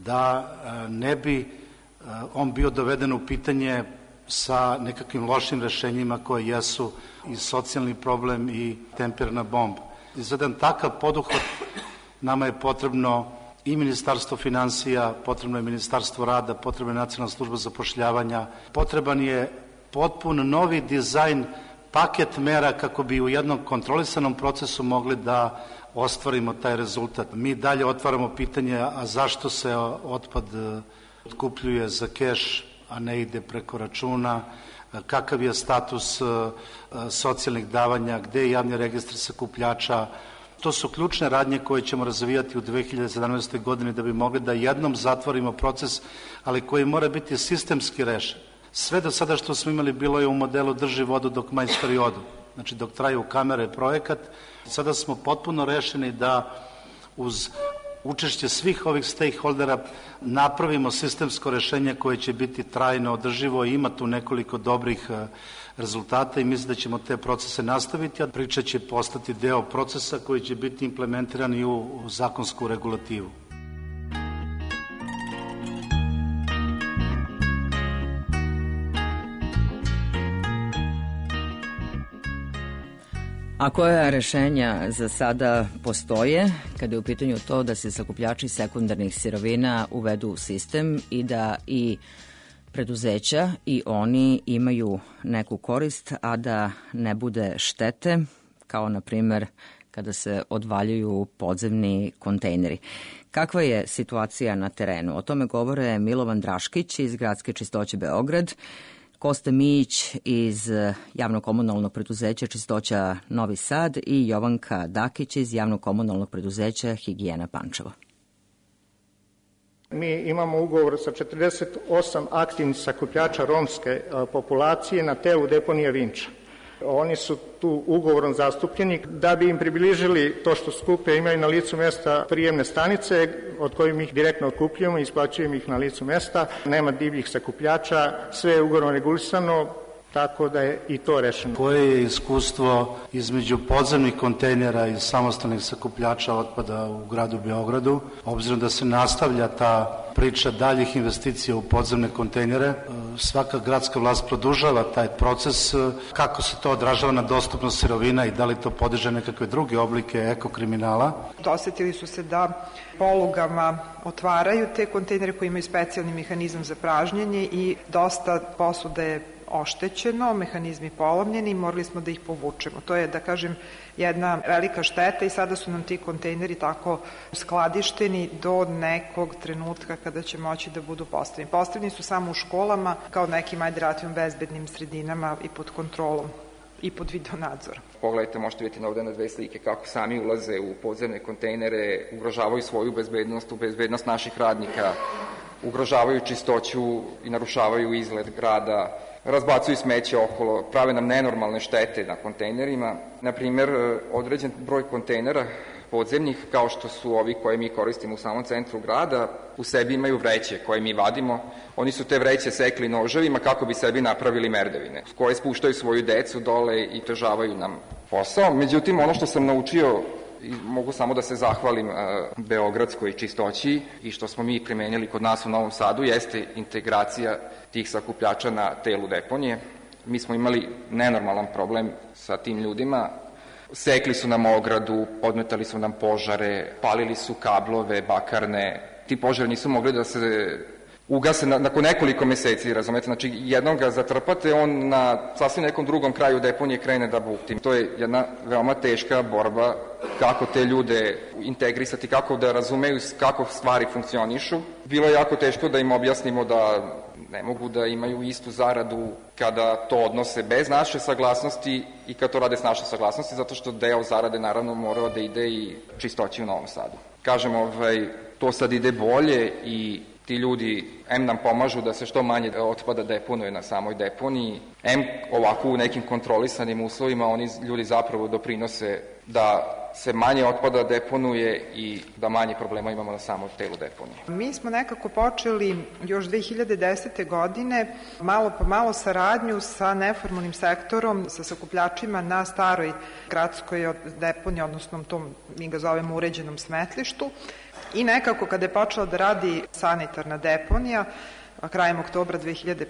da ne bi on bio doveden u pitanje sa nekakvim lošim rešenjima koje jesu i socijalni problem i tempirna bomba. I za jedan takav poduhvat nama je potrebno i Ministarstvo finansija, potrebno je Ministarstvo rada, potrebna je Nacionalna služba zapošljavanja, potreban je potpun novi dizajn, paket mera kako bi u jednom kontrolisanom procesu mogli da ostvarimo taj rezultat. Mi dalje otvaramo pitanje, a zašto se otpad otkupljuje za keš, a ne ide preko računa, kakav je status socijalnih davanja, gde je javni registar sakupljača. To su ključne radnje koje ćemo razvijati u 2017. godini da bi mogli da jednom zatvorimo proces, ali koji mora biti sistemski rešen. Sve do sada što smo imali bilo je u modelu drži vodu dok majstori odu, znači dok traju kamere projekat. Sada smo potpuno rešeni da uz učešće svih ovih stakeholdera napravimo sistemsko rešenje koje će biti trajno održivo i ima tu nekoliko dobrih rezultata i mislim da ćemo te procese nastaviti, a priča će postati deo procesa koji će biti implementiran i u zakonsku regulativu. A koja rešenja za sada postoje kada je u pitanju to da se sakupljači sekundarnih sirovina uvedu u sistem i da i preduzeća i oni imaju neku korist, a da ne bude štete, kao na primer kada se odvaljuju podzemni kontejneri. Kakva je situacija na terenu? O tome govore Milovan Draškić iz Gradske čistoće Beograd, Kosta Mijić iz javnog komunalnog preduzeća Čistoća Novi Sad i Jovanka Dakić iz javnog komunalnog preduzeća Higijena Pančevo. Mi imamo ugovor sa 48 aktivnih sakupljača romske populacije na telu deponije Vinča. Oni su tu ugovorom zastupljeni da bi im približili to što skupe, imaju na licu mesta prijemne stanice od kojih ih direktno otkupljujemo i isplaćujemo ih na licu mesta. Nema divljih sakupljača, sve je ugovorom regulisano, tako da je i to rešeno. Koje je iskustvo između podzemnih kontejnera i samostalnih sakupljača otpada u gradu Beogradu, obzirom da se nastavlja ta priča daljih investicija u podzemne kontejnere, svaka gradska vlast produžava taj proces, kako se to odražava na dostupnost sirovina i da li to podiže nekakve druge oblike ekokriminala? Dosetili su se da polugama otvaraju te kontejnere koji imaju specijalni mehanizam za pražnjenje i dosta posuda je oštećeno, mehanizmi polomljeni i morali smo da ih povučemo. To je, da kažem, jedna velika šteta i sada su nam ti kontejneri tako skladišteni do nekog trenutka kada će moći da budu postavljeni. Postavljeni su samo u školama kao nekim, ajde relativno bezbednim sredinama i pod kontrolom i pod videonadzorom. Pogledajte, možete vidjeti ovde na 2 slike kako sami ulaze u podzemne kontejnere, ugrožavaju svoju bezbednost, bezbednost naših radnika, ugrožavaju čistoću i narušavaju izgled grada, razbacuju smeće okolo, prave nam nenormalne štete na kontejnerima. Naprimer, određen broj kontejnera podzemnih, kao što su ovi koje mi koristimo u samom centru grada, u sebi imaju vreće koje mi vadimo. Oni su te vreće sekli noževima kako bi sebi napravili merdevine, koje spuštaju svoju decu dole i težavaju nam posao. Međutim, ono što sam naučio, i mogu samo da se zahvalim beogradskoj čistoći i što smo mi primenili kod nas u Novom Sadu, jeste integracija tih sakupljača na telu deponije. Mi smo imali nenormalan problem sa tim ljudima. Sekli su nam ogradu, podmetali su nam požare, palili su kablove, bakarne. Ti požari nisu mogli da se ugase nakon nekoliko meseci, razumete? Znači, jednom ga zatrpate, on na sasvim nekom drugom kraju deponije krene da bukti. To je jedna veoma teška borba kako te ljude integrisati, kako da razumeju kako stvari funkcionišu. Bilo je jako teško da im objasnimo da ne mogu da imaju istu zaradu kada to odnose bez naše saglasnosti i kad to rade s naše saglasnosti, zato što deo zarade naravno morao da ide i čistoći u Novom Sadu. Kažem, to sad ide bolje i ti ljudi nam pomažu da se što manje otpada deponuje na samoj deponiji, ovako u nekim kontrolisanim uslovima oni ljudi zapravo doprinose da se manje otpada deponuje i da manje problema imamo na samom telu deponije. Mi smo nekako počeli još 2010. godine malo po malo saradnju sa neformalnim sektorom, sa sakupljačima na staroj gradskoj deponiji, odnosno tom, mi ga zovemo uređenom smetlištu. I nekako kada je počela da radi sanitarna deponija, krajem oktobra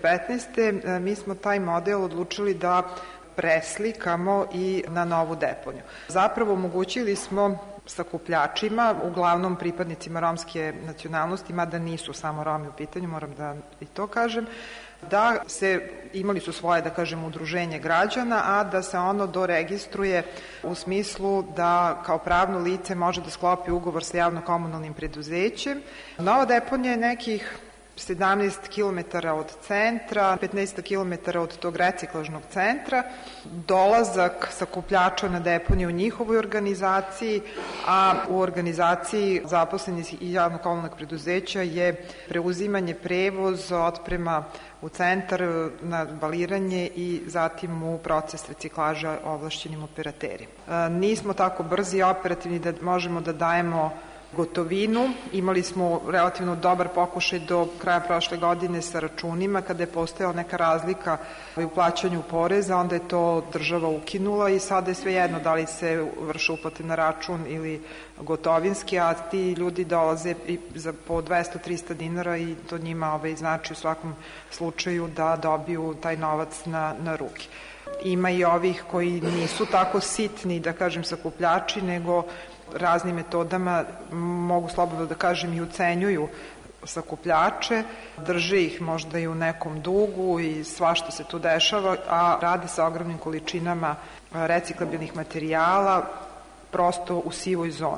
2015. mi smo taj model odlučili da preslikamo i na novu deponiju. Zapravo omogućili smo sakupljačima, uglavnom pripadnicima romske nacionalnosti, mada nisu samo Romi u pitanju, moram da i to kažem, da se, imali su svoje, da kažem, udruženje građana, a da se ono doregistruje u smislu da kao pravno lice može da sklopi ugovor sa javno-komunalnim preduzećem. Nova deponija je nekih 17 km od centra, 15 km od tog reciklažnog centra, dolazak sakupljača na deponiju u njihovoj organizaciji, a u organizaciji zaposlenih i javno-komunalnog preduzeća je preuzimanje, prevoz, otprema u centar, na baliranje i zatim u proces reciklaža ovlašćenim operaterima. Nismo tako brzi i operativni da možemo da dajemo gotovinu. Imali smo relativno dobar pokušaj do kraja prošle godine sa računima, kada je postojala neka razlika u plaćanju poreza, onda je to država ukinula i sada je svejedno da li se vrše uplate na račun ili gotovinski, a ti ljudi dolaze za po 200-300 dinara i to njima znači u svakom slučaju da dobiju taj novac na ruke. Ima i ovih koji nisu tako sitni, da kažem, sakupljači, nego raznim metodama, mogu slobodno da kažem, i ucenjuju sakupljače, drže ih možda i u nekom dugu i svašta se tu dešava, a rade sa ogromnim količinama reciklabilnih materijala prosto u sivoj zoni.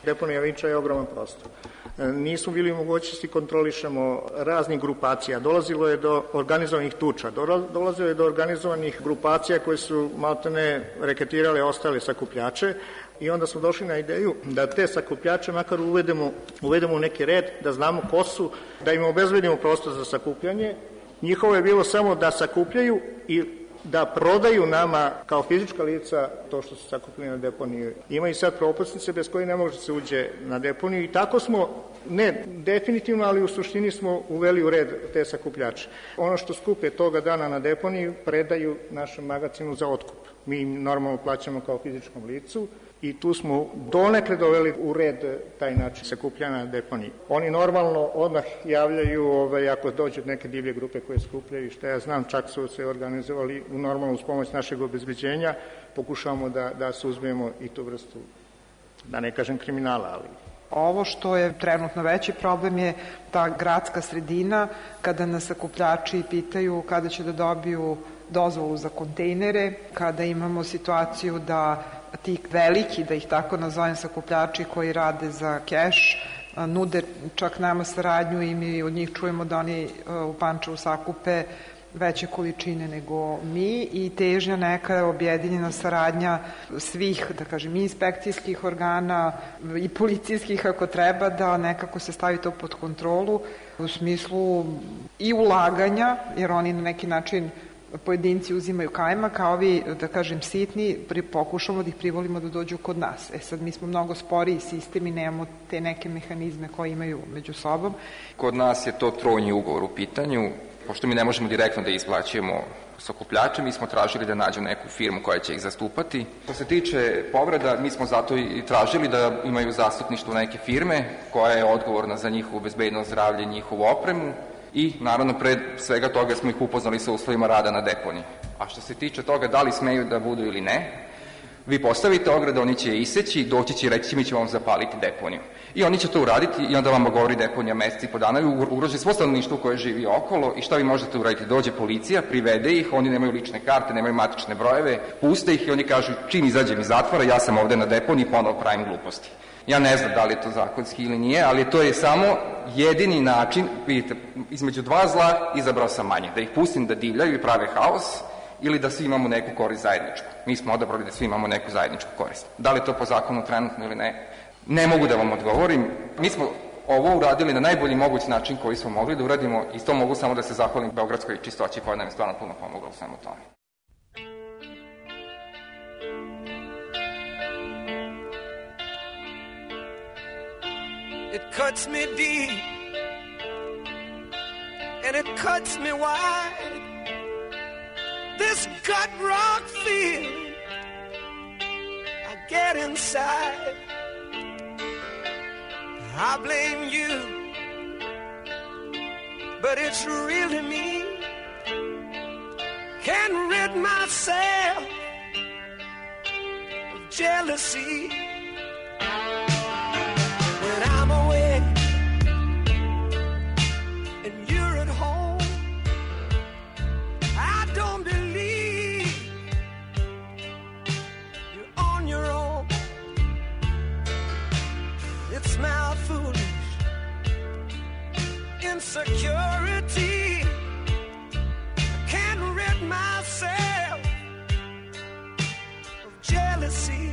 deponija Vinča je ogroman prostor. Nismo bili u mogućnosti kontrolišemo raznih grupacija. Dolazilo je do organizovanih tuča, dolazilo je do organizovanih grupacija koje su maltene reketirale ostale sakupljače i onda smo došli na ideju da te sakupljače makar uvedemo u neki red, da znamo ko su, da im obezbedimo prostor za sakupljanje. Njihovo je bilo samo da sakupljaju i da prodaju nama kao fizička lica to što su sakupili na deponiju. Ima i sad propusnice bez koje ne može se uđe na deponiju i tako smo, ne definitivno, ali u suštini smo uveli u red te sakupljače. Ono što skupe toga dana na deponiju predaju našem magazinu za otkup. Mi im normalno plaćamo kao fizičkom licu i tu smo donekle doveli u red taj način sakupljanja na deponiji. Oni normalno odmah javljaju ako dođu neke divlje grupe koje skupljaju, što ja znam, čak su se organizovali normalno uz pomoć našeg obezbeđenja, pokušavamo da suzbijemo i tu vrstu, da ne kažem kriminala, ali... Ovo što je trenutno veći problem je ta gradska sredina, kada nas sakupljači pitaju kada će da dobiju dozvolu za kontejnere, kada imamo situaciju da ti veliki, da ih tako nazovem, sakupljači koji rade za keš, nude čak nama saradnju i mi od njih čujemo da oni u Pančevu sakupe veće količine nego mi i težnja neka je objedinjena saradnja svih, da kažem, inspekcijskih organa i policijskih ako treba, da nekako se stavi to pod kontrolu u smislu i ulaganja, jer oni na neki način pojedinci uzimaju kajmak, a ovi, da kažem, sitni, pokušamo da ih privolimo da dođu kod nas. Sad mi smo mnogo sporiji sistem i nemamo te neke mehanizme koje imaju među sobom. Kod nas je to trojni ugovor u pitanju. Pošto mi ne možemo direktno da isplaćujemo sakupljače, mi smo tražili da nađu neku firmu koja će ih zastupati. Što se tiče povreda, mi smo zato i tražili da imaju zastupništvo neke firme koja je odgovorna za njihovu bezbednost, zdravlje, njihovu opremu i naravno pred svega toga smo ih upoznali sa uslovima rada na deponiji. A što se tiče toga da li smeju da budu ili ne, vi postavite ograde, oni će je iseći, doći će i reći mi ćemo vam zapaliti deponiju. I oni će to uraditi i onda vam govori deponija mesec i po dana i ugroži svo stanovništvo koje živi okolo i šta vi možete uraditi? Dođe policija, privede ih, oni nemaju lične karte, nemaju matične brojeve, puste ih i oni kažu čim izađem iz zatvora, ja sam ovde na deponiji, ponovo pravim gluposti. Ja ne znam da li je to zakonski ili nije, ali to je samo jedini način, vidite, između dva zla izabrao sam manje, da ih pustim da divljaju i prave haos, ili da svi imamo neku korist zajedničku. Mi smo odabrali da svi imamo neku zajedničku korist. Da li je to po zakonu trenutno ili ne? Ne mogu da vam odgovorim. Mi smo ovo uradili na najbolji mogući način koji smo mogli da uradimo i to mogu samo da se zahvalim Beogradskoj čistoći koja nam je stvarno puno pomogla u svemu tome. It cuts me deep and it cuts me wide. This gut rock feeling I get inside. I blame you, but it's really me. Can't rid myself of jealousy. When I'm away and you're at home, I don't believe you're on your own. It's my foolish insecurity. I can't rid myself of jealousy.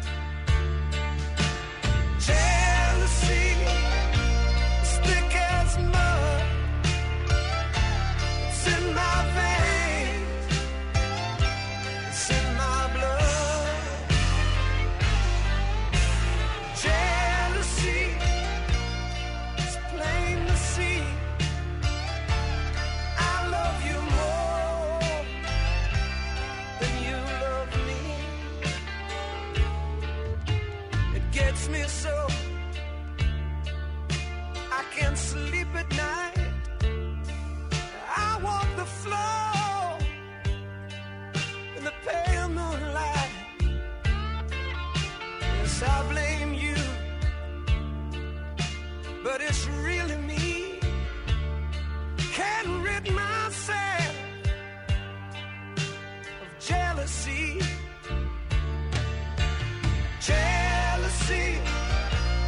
Jealousy is thick as mud. It's in my veins. It's in my blood. Jealousy is plain to see. I love you more than you love me. It gets me so I can't sleep at night. I walk the floor in the pale moonlight. Yes, I blame you, but it's really me. Can't rid myself of jealousy. Jealousy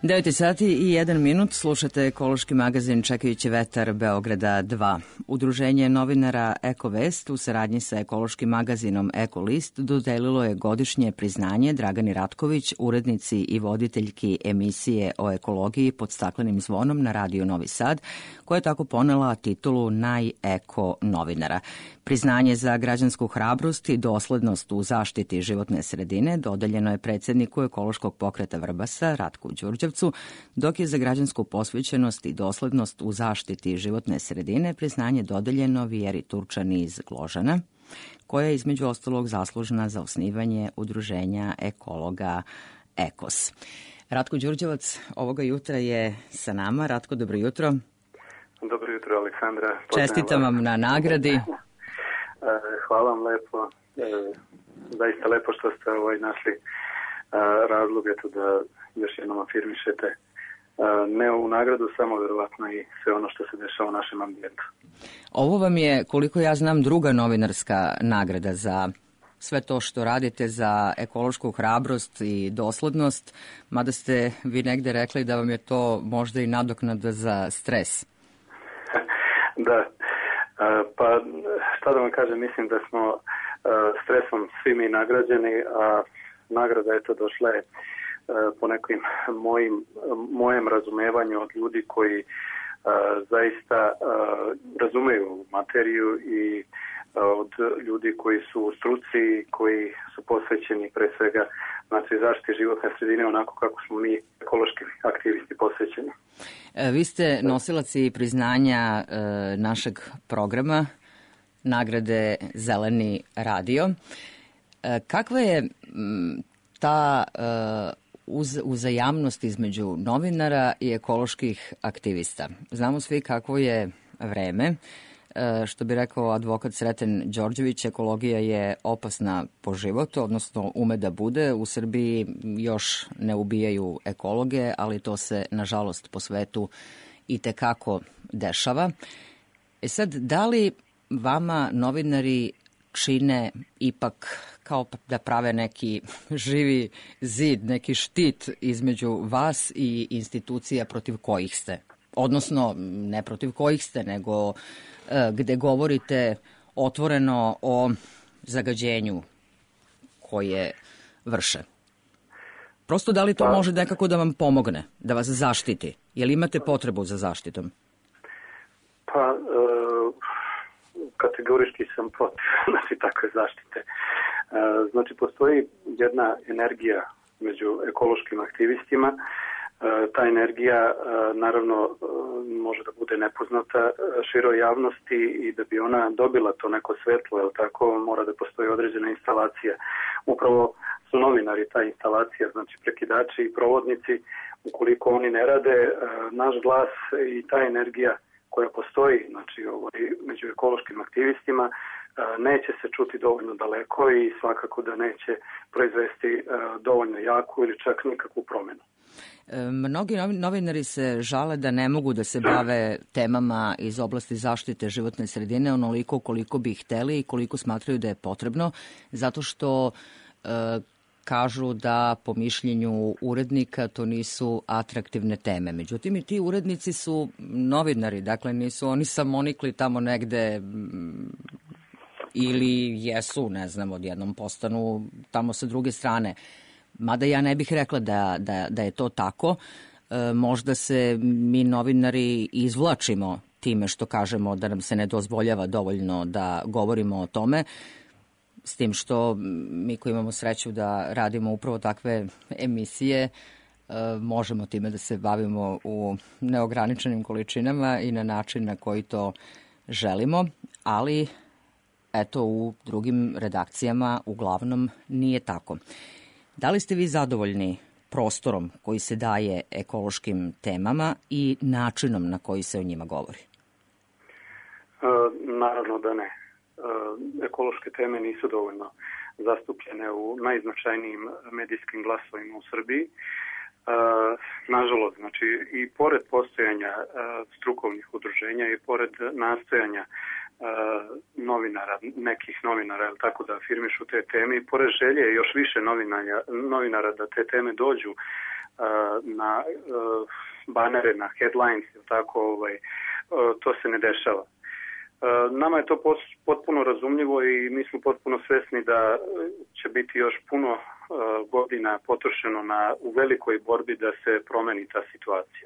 9 sati i 1 minut, slušate ekološki magazin Čekajući vetar Beograda 2. Udruženje novinara Ekovest u saradnji sa ekološkim magazinom Ekolist dodelilo je godišnje priznanje Dragani Ratković, urednici i voditeljki emisije o ekologiji Pod staklenim zvonom na Radio Novi Sad, koja je tako ponela titulu Najeko novinara. Priznanje za građansku hrabrost i doslednost u zaštiti životne sredine dodeljeno je predsjedniku ekološkog pokreta Vrbasa Ratku Đurđevcu, dok je za građansku posvećenost i doslednost u zaštiti životne sredine priznanje dodeljeno Vijeri Turčani iz Gložana, koja je između ostalog zaslužna za osnivanje udruženja ekologa Ekos. Ratko Đurđevac ovoga jutra je sa nama. Ratko, dobro jutro. Dobro jutro, Aleksandra. Čestitam vam na nagradi. Hvala vam lepo. Zaista lepo što ste našli razlog da još jednom afirmišete ne ovu nagradu, samo verovatno i sve ono što se dešava u našem ambijentu. Ovo vam je, koliko ja znam, druga novinarska nagrada za sve to što radite, za ekološku hrabrost i doslednost, mada ste vi negde rekli da vam je to možda i nadoknada za stres. Da, pa šta da vam kažem, mislim da smo stresom svi mi nagrađeni, a nagrada je to došla je po nekim mojem razumevanju od ljudi koji zaista razumeju materiju i od ljudi koji su u struci, koji su posvećeni pre svega zaštiti životne sredine onako kako smo mi ekološki aktivisti posvećeni. Vi ste nosilac i priznanja našeg programa, nagrade Zeleni radio. Kakva je ta uzajamnost između novinara i ekoloških aktivista? Znamo svi kakvo je vreme. Što bi rekao advokat Sreten Đorđević, ekologija je opasna po život, odnosno ume da bude. U Srbiji još ne ubijaju ekologe, ali to se, nažalost, po svetu i tekako dešava. Sad, da li vama novinari čine ipak kao da prave neki živi zid, neki štit između vas i institucija protiv kojih ste? Odnosno, ne protiv kojih ste, nego gde govorite otvoreno o zagađenju koje vrše. Prosto da li to može nekako da vam pomogne, da vas zaštiti? Je li imate potrebu za zaštitom? Pa, kategorički sam protiv takve zaštite. Znači, postoji jedna energija među ekološkim aktivistima. Ta energija naravno može da bude nepoznata široj javnosti i da bi ona dobila to neko svetlo, jer tako mora da postoji određena instalacija. Upravo su novinari ta instalacija, znači prekidači i provodnici. Ukoliko oni ne rade, naš glas i ta energija koja postoji, znači među ekološkim aktivistima, neće se čuti dovoljno daleko i svakako da neće proizvesti dovoljno jaku ili čak nikakvu promjenu. Mnogi novinari se žale da ne mogu da se bave temama iz oblasti zaštite životne sredine onoliko koliko bi hteli i koliko smatraju da je potrebno, zato što kažu da po mišljenju urednika to nisu atraktivne teme. Međutim, i ti urednici su novinari, dakle nisu oni samonikli tamo negde ili jesu, ne znam, odjednom postanu tamo sa druge strane. Mada ja ne bih rekla da je to tako. Možda se mi novinari izvlačimo time što kažemo da nam se ne dozvoljava dovoljno da govorimo o tome, s tim što mi koji imamo sreću da radimo upravo takve emisije, možemo time da se bavimo u neograničenim količinama i na način na koji to želimo, ali eto u drugim redakcijama uglavnom nije tako. Da li ste vi zadovoljni prostorom koji se daje ekološkim temama i načinom na koji se o njima govori? Naravno da ne. Ekološke teme nisu dovoljno zastupljene u najznačajnijim medijskim glasovima u Srbiji. Nažalost, znači i pored postojanja strukovnih udruženja i pored nastojanja novinara, nekih novinara, tako da afirmišu te teme i pored želje još više novinara da te teme dođu na banere, na headlines, tako, to se ne dešava. Nama je to potpuno razumljivo i mi smo potpuno svesni da će biti još puno godina potrošeno u velikoj borbi da se promeni ta situacija.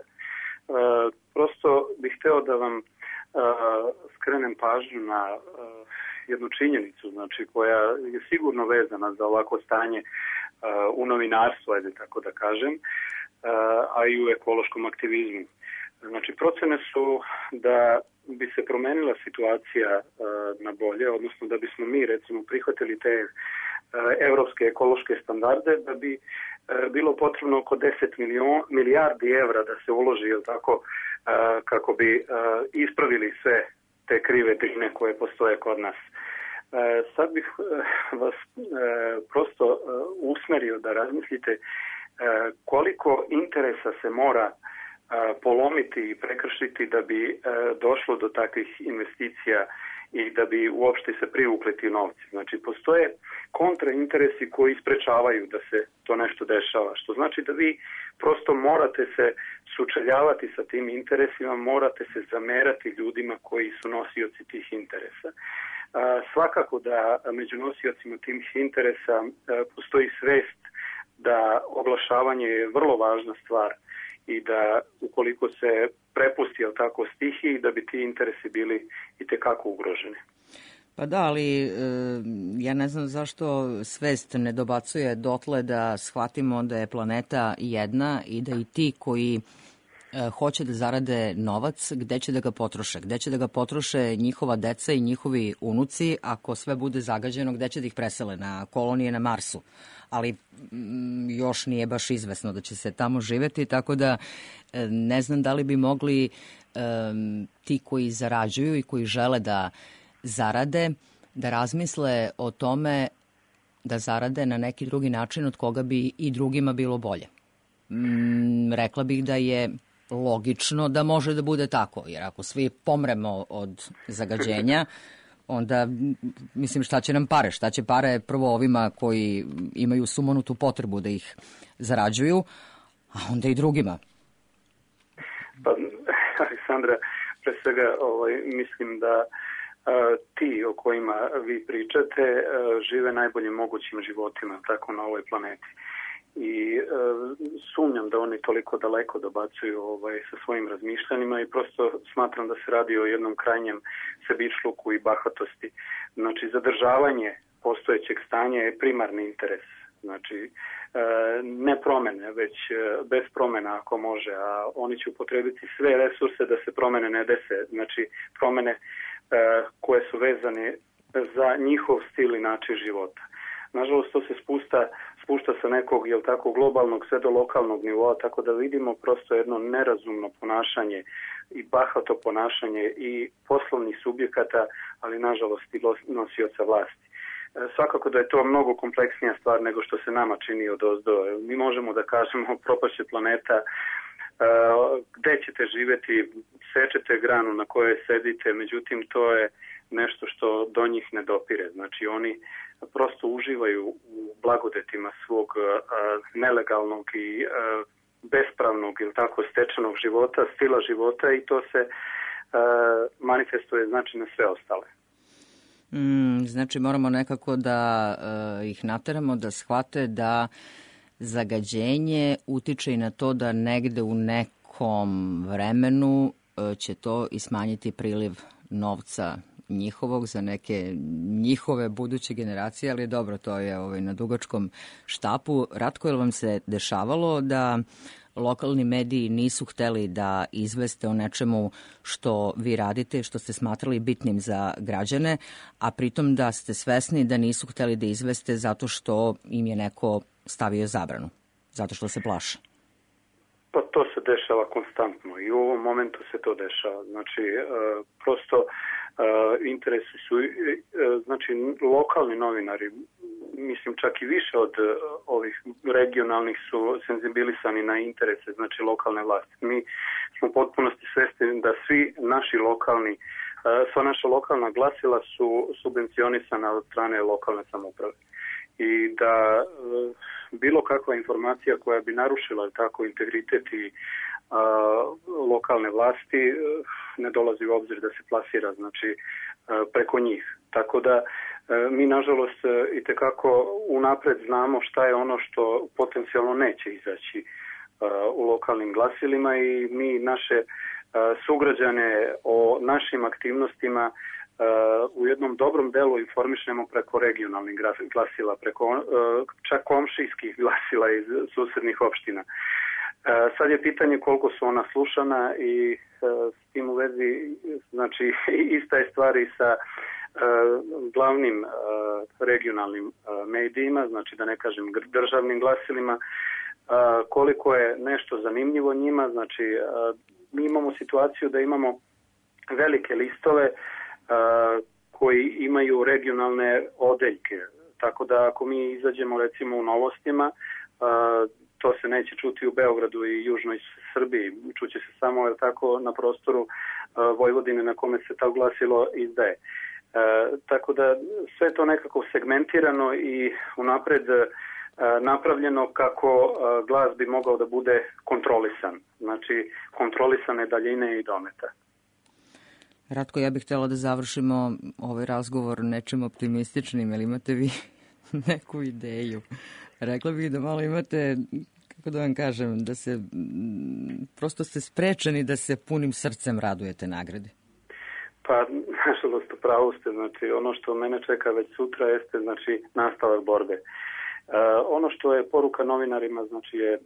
Prosto bih hteo da vam skrenem pažnju na jednu činjenicu, znači koja je sigurno vezana za ovako stanje u novinarstvu, ajde tako da kažem, a i u ekološkom aktivizmu. Znači, procene su da bi se promenila situacija na bolje, odnosno da bismo mi, recimo, prihvatili te evropske ekološke standarde, da bi bilo potrebno oko 10 milijardi evra da se uloži, tako, kako bi ispravili sve te krive drine koje postoje kod nas. Sad bih vas prosto usmerio da razmislite koliko interesa se mora polomiti i prekršiti da bi došlo do takvih investicija i da bi uopšte se privukli ti novci. Znači, postoje kontrainteresi koji sprečavaju da se to nešto dešava, što znači da vi prosto morate se sučeljavati sa tim interesima, morate se zamerati ljudima koji su nosioci tih interesa. Svakako da među nosiocima tih interesa postoji svest da oglašavanje je vrlo važna stvar i da ukoliko se prepusti tako stihiji, da bi ti interesi bili itekako ugroženi. Pa da, ali ja ne znam zašto svest ne dobacuje dotle da shvatimo da je planeta jedna i da i ti koji hoće da zarade novac, gde će da ga potroše? Gde će da ga potroše njihova deca i njihovi unuci ako sve bude zagađeno, gde će da ih presele? Na kolonije na Marsu. Ali još nije baš izvesno da će se tamo živeti, tako da ne znam da li bi mogli ti koji zarađuju i koji žele da zarade, da razmisle o tome da zarade na neki drugi način od koga bi i drugima bilo bolje. Rekla bih da je logično da može da bude tako, jer ako svi pomremo od zagađenja, onda, mislim, šta će nam pare? Šta će pare prvo ovima koji imaju sumanutu potrebu da ih zarađuju, a onda i drugima? Pa, Aleksandra, pre svega mislim da ti o kojima vi pričate žive najboljim mogućim životima tako na ovoj planeti. I sumnjam da oni toliko daleko dobacuju sa svojim razmišljanjima i prosto smatram da se radi o jednom krajnjem sebičluku i bahatosti. Znači, zadržavanje postojećeg stanja je primarni interes. Znači, ne promene, već bez promena ako može, a oni će upotrebiti sve resurse da se promene ne dese. Znači, promene koje su vezane za njihov stil i način života. Nažalost, to se spušta sa nekog, globalnog sve do lokalnog nivoa, tako da vidimo prosto jedno nerazumno ponašanje i bahato ponašanje i poslovnih subjekata, ali nažalost i nosioca vlasti. Svakako da je to mnogo kompleksnija stvar nego što se nama čini odozdo. Mi možemo da kažemo propašće planeta, gde ćete živeti, sečete granu na kojoj sedite, međutim to je nešto što do njih ne dopire. Znači oni prosto uživaju u blagodetima svog nelegalnog i bespravnog ili tako stečenog života, stila života i to se manifestuje znači na sve ostale. Znači moramo nekako da ih nateramo da shvate da zagađenje utiče i na to da negde u nekom vremenu će to i smanjiti priliv novca njihovog za neke njihove buduće generacije, ali dobro, to je na dugačkom štapu. Ratko, je li vam se dešavalo da lokalni mediji nisu hteli da izveste o nečemu što vi radite, što ste smatrali bitnim za građane, a pritom da ste svesni da nisu hteli da izveste zato što im je neko stavio zabranu, zato što se plaše? Pa to se dešava konstantno i u ovom momentu se to dešava. Znači, prosto interesi su, znači lokalni novinari, mislim čak i više od ovih regionalnih su senzibilisani na interese, znači lokalne vlasti. Mi smo potpunosti svesni da svi naši lokalni, sva naša lokalna glasila su subvencionisana od strane lokalne samouprave. i da bilo kakva informacija koja bi narušila tako integritet i lokalne vlasti ne dolazi u obzir da se plasira, znači preko njih. Tako da mi nažalost itekako unapred znamo šta je ono što potencijalno neće izaći u lokalnim glasilima i mi naše sugrađane o našim aktivnostima u jednom dobrom delu informišemo preko regionalnih glasila, preko čak komšijskih glasila iz susednih opština. Sad je pitanje koliko su ona slušana i s tim u vezi, znači ista je stvar i sa glavnim regionalnim medijima, znači da ne kažem državnim glasilima, koliko je nešto zanimljivo njima, znači mi imamo situaciju da imamo velike listove koji imaju regionalne odeljke, tako da ako mi izađemo recimo u Novostima, to se neće čuti u Beogradu i južnoj Srbiji, čuće se samo tako na prostoru Vojvodine na kome se to glasilo izdaje. Tako da sve to nekako segmentirano i unapred napravljeno kako glas bi mogao da bude kontrolisan, znači kontrolisane daljine i dometa. Ratko, ja bih htjela da završimo ovaj razgovor nečim optimističnim, ali imate vi neku ideju? Rekla bih da malo imate, kako da vam kažem, da se prosto ste sprečeni da se punim srcem radujete nagradi. Pa, nažalost, upravo ste, znači ono što mene čeka već sutra jeste, znači, nastavak borbe. Ono što je poruka novinarima, znači je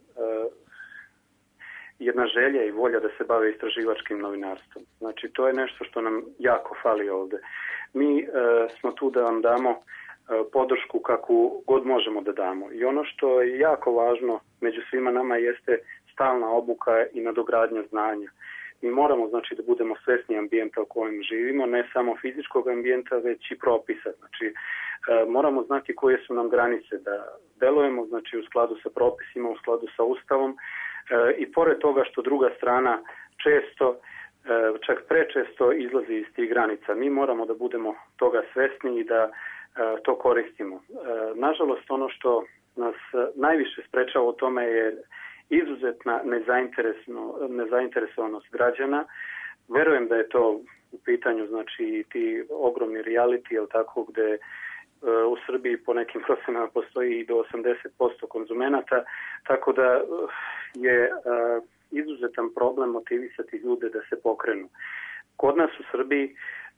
jedna želja i volja da se bave istraživačkim novinarstvom. Znači, to je nešto što nam jako fali ovde. Mi smo tu da vam damo podršku kakvu god možemo da damo. I ono što je jako važno među svima nama jeste stalna obuka i nadogradnja znanja. Mi moramo, znači, da budemo svesni ambijenta u kojem živimo, ne samo fizičkog ambijenta, već i propisa. Znači, moramo znati koje su nam granice, da delujemo, znači, u skladu sa propisima, u skladu sa Ustavom, i pored toga što druga strana često, čak prečesto izlazi iz tih granica. Mi moramo da budemo toga svesni i da to koristimo. Nažalost, ono što nas najviše sprečava u tome je izuzetna nezainteresovanost građana. Verujem da je to u pitanju, znači, ti ogromni reality, jel tako, gde u Srbiji po nekim procenama postoji i do 80% konzumenata, tako da je izuzetan problem motivisati ljude da se pokrenu. Kod nas u Srbiji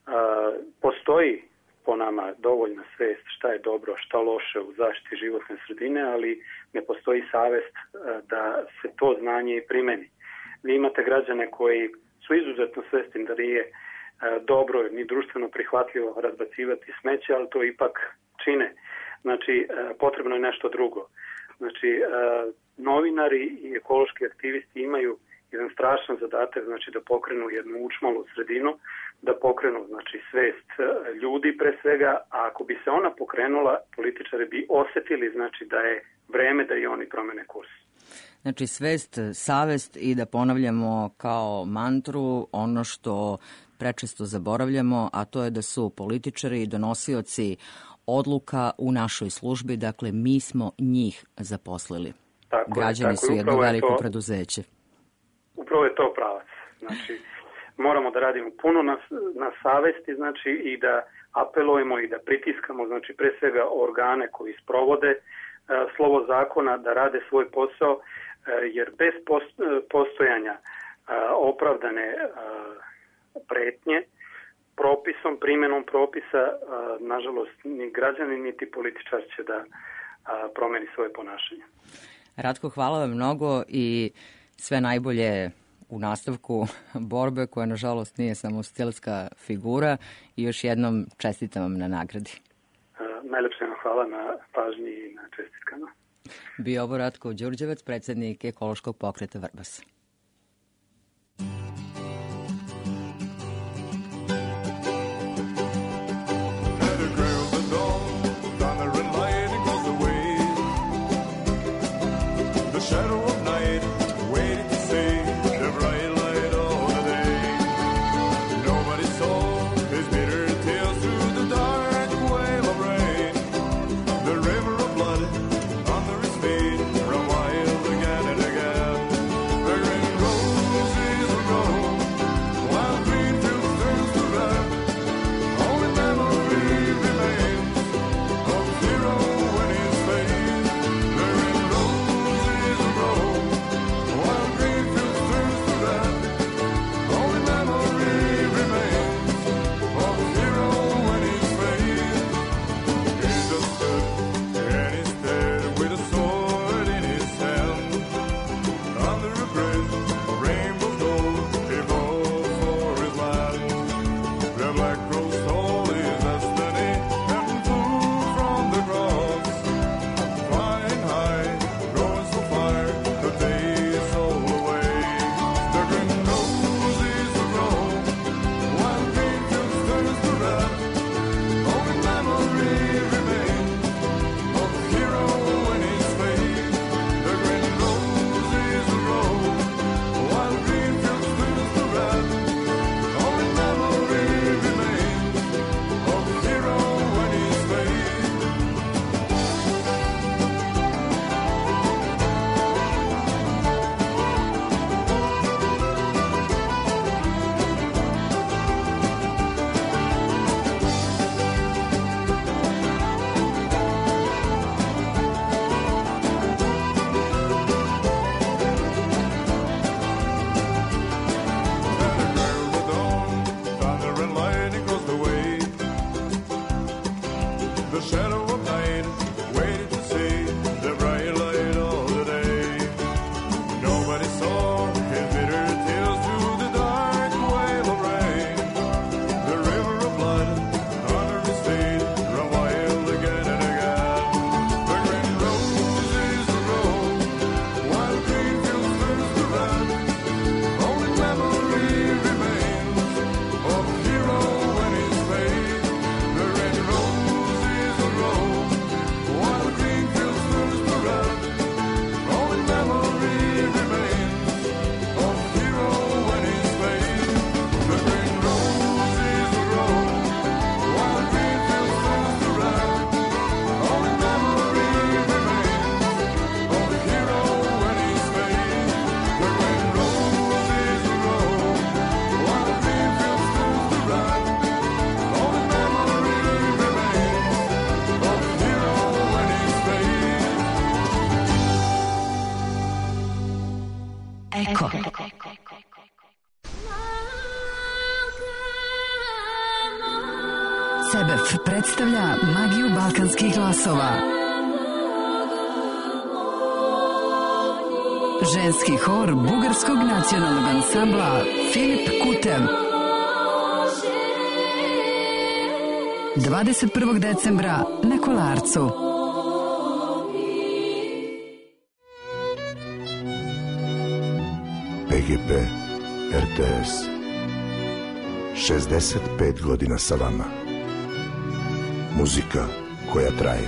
postoji po nama dovoljna svest šta je dobro, šta loše u zaštiti životne sredine, ali ne postoji savest da se to znanje i primeni. Vi imate građane koji su izuzetno svesni da nije dobro ni društveno prihvatljivo razbacivati smeće, ali to ipak čine. Znači, potrebno je nešto drugo. Znači, novinari i ekološki aktivisti imaju jedan strašan zadatak, znači da pokrenu jednu učmalu sredinu, da pokrenu, znači, svest ljudi pre svega, a ako bi se ona pokrenula, političari bi osetili, znači, da je vreme da i oni promene kurs. Znači, svest, savest i da ponavljamo kao mantru ono što prečesto zaboravljamo, a to je da su političari i donosioci odluka u našoj službi, dakle, mi smo njih zaposlili. Građani su jedno veliko preduzeće. Upravo je to pravac. Znači, moramo da radimo puno na savesti, znači, i da apelujemo i da pritiskamo, znači, pre svega organe koji sprovode slovo zakona, da rade svoj posao, jer bez postojanja opravdane pretnje, propisom, primjenom propisa, nažalost, ni građani, niti političar će da promeni svoje ponašanje. Ratko, hvala vam mnogo i sve najbolje u nastavku borbe, koja nažalost nije samo stilska figura, i još jednom čestitam vam na nagradi. Najlepše vam hvala na pažnji i na čestitkama. Bio ovo Ratko Đurđevac, predsjednik ekološkog pokreta Vrbas. River of the shadow of night, waited to see the bright light of the day. Nobody saw his bitter tears through the dark wave of rain. The river of blood under his feet ran wild again and again. The green roses arose while green fields turns to red. Only memory remains of a hero and his fate. The red roses arose while green fields turns to red. Only memory remains of a hero and his fate. The green roses arose while green fields turns to red. Only memory remains of a hero and his fate. The green roses arose while green fields turns to red. Only memory remains of a hero and his fate. Eko. Sebef predstavlja magiju balkanskih glasova. Ženski hor bugarskog nacionalnog ansambla Filip Kutev. 21. decembra na Kolarcu. PGP RTS 65 godina sa vama. Muzika koja traje.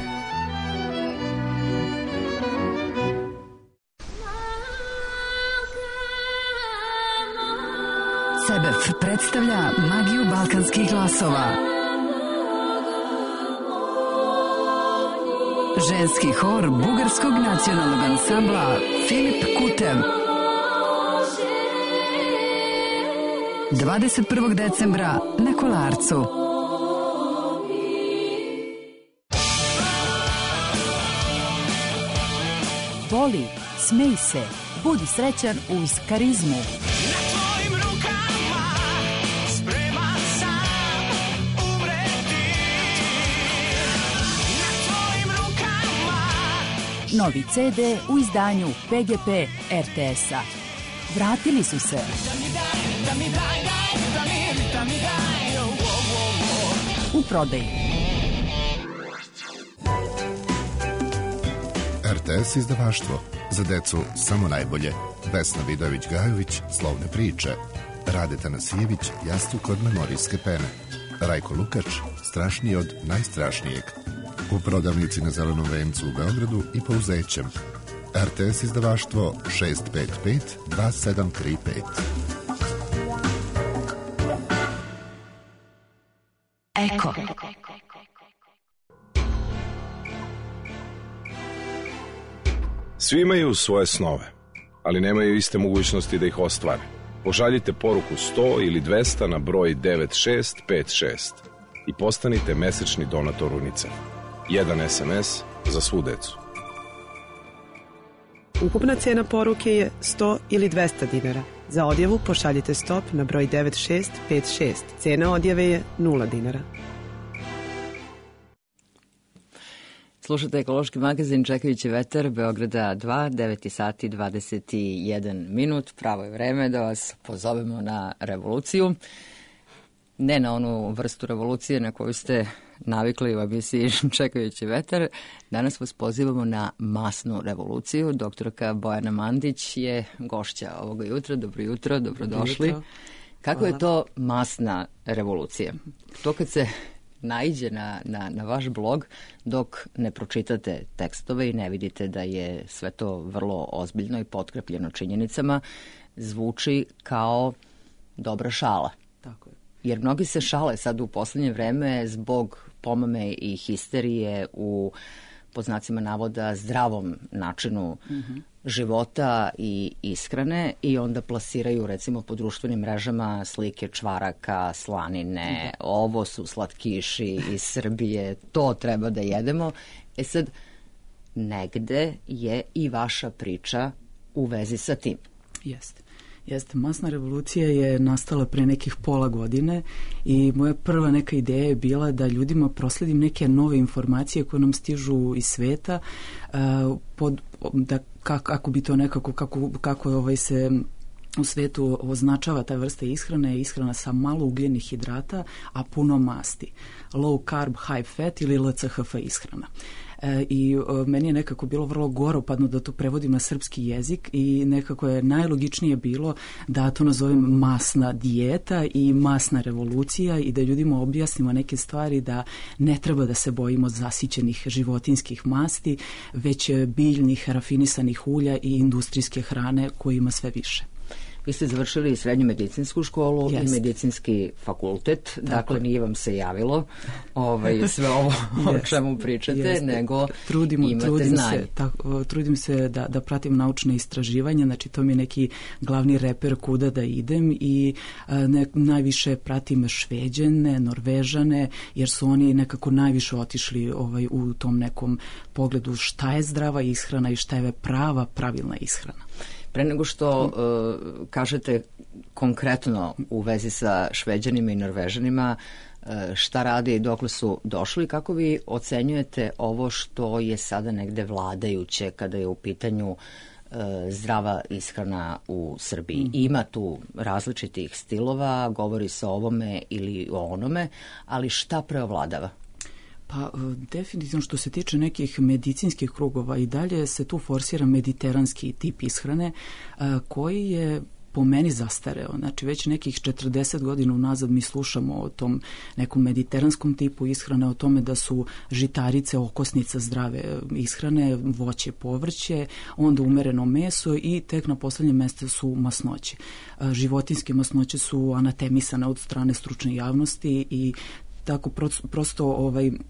Sebef predstavlja magiju balkanskih glasova. Ženski hor bugarskog nacionalnog ansambla Filip Kutev. 21. decembra na Kolarcu. Voli, smej se, budi srećan uz karizmu. Novi CD u izdanju PGP RTS-a. Vratili su se. U prodaji. RTS izdavaštvo. Za decu samo najbolje. Vesna Vidović-Gajović, Slovne priče. Rade Tanasijević, Jastuk od memorijske pene. Rajko Lukač, Strašniji od najstrašnijeg. U prodavnici na Zelenom vencu u Beogradu i Pouzećem. RTS izdavaštvo 655 2735. Eko. Svi imaju svoje snove, ali nemaju iste mogućnosti da ih ostvare. Pošaljite poruku 100 ili 200 na broj 9656 i postanite mesečni donator UNICEF. Jedan SMS za svu decu. Ukupna cena poruke je 100 ili 200 dinara. Za odjavu pošaljite stop na broj 9656. Cena odjave je 0 dinara. Slušate ekološki magazin Čekajući vetar, Beograda 2, 9 sati 21 minut. Pravo je vreme da vas pozovemo na revoluciju. Ne na onu vrstu revolucije na koju ste navikli u emisiji Čekajući vetar. Danas vas pozivamo na masnu revoluciju. Doktorka Bojana Mandić je gošća ovoga jutra. Dobro jutro, dobrodošli. Dobro jutro. Kako je to masna revolucija? To kad se naiđe na vaš blog, dok ne pročitate tekstove i ne vidite da je sve to vrlo ozbiljno i potkrepljeno činjenicama, zvuči kao dobra šala. Tako je. Jer mnogi se šale sad u poslednje vreme zbog pomame i histerije u, po znacima navoda, zdravom načinu života i ishrane i onda plasiraju recimo po društvenim mrežama slike čvaraka, slanine, ovo su slatkiši iz Srbije, to treba da jedemo. E sad, negde je i vaša priča u vezi sa tim. Jeste. Jeste, masna revolucija je nastala pre nekih pola godine i moja prva neka ideja je bila da ljudima prosledim neke nove informacije koje nam stižu iz sveta, kako bi to nekako, kako se u svetu označava ta vrsta ishrane, je ishrana sa malo ugljenih hidrata, a puno masti. Low carb, high fat ili LCHF ishrana. I meni je nekako bilo vrlo goropadno da to prevodim na srpski jezik i nekako je najlogičnije bilo da to nazovem masna dijeta i masna revolucija i da ljudima objasnimo neke stvari, da ne treba da se bojimo zasićenih životinskih masti, već biljnih, rafinisanih ulja i industrijske hrane koje ima sve više. Vi ste završili srednju medicinsku školu i medicinski fakultet, dakle nije vam se javilo sve ovo o čemu pričate, nego imate znanje. Trudim se da pratim naučne istraživanja, znači to mi je neki glavni reper kuda da idem i najviše pratim Šveđane, Norvežane, jer su oni nekako najviše otišli u tom nekom pogledu šta je zdrava ishrana i šta je pravilna ishrana. Pre nego što kažete konkretno u vezi sa Šveđanima i Norvežanima, šta rade i dokle su došli, kako vi ocenjujete ovo što je sada negde vladajuće kada je u pitanju zdrava ishrana u Srbiji? Ima tu različitih stilova, govori se o ovome ili o onome, ali šta preovladava? Pa definitivno što se tiče nekih medicinskih krugova i dalje se tu forsira mediteranski tip ishrane koji je po meni zastareo. Znači već nekih 40 godina unazad mi slušamo o tom nekom mediteranskom tipu ishrane, o tome da su žitarice okosnica zdrave ishrane, voće, povrće, onda umereno meso i tek na poslednjem mjestu su masnoće. Životinske masnoće su anatemisane od strane stručne javnosti i tako prosto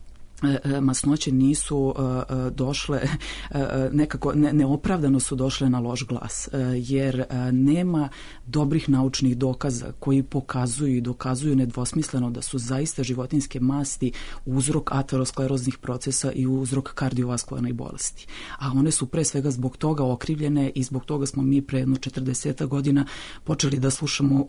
masnoće nisu došle, nekako neopravdano su došle na loš glas, jer nema dobrih naučnih dokaza koji pokazuju i dokazuju nedvosmisleno da su zaista životinjske masti uzrok ateroskleroznih procesa i uzrok kardiovaskularnih bolesti. A one su pre svega zbog toga okrivljene i zbog toga smo mi pre jedno 40 godina počeli da slušamo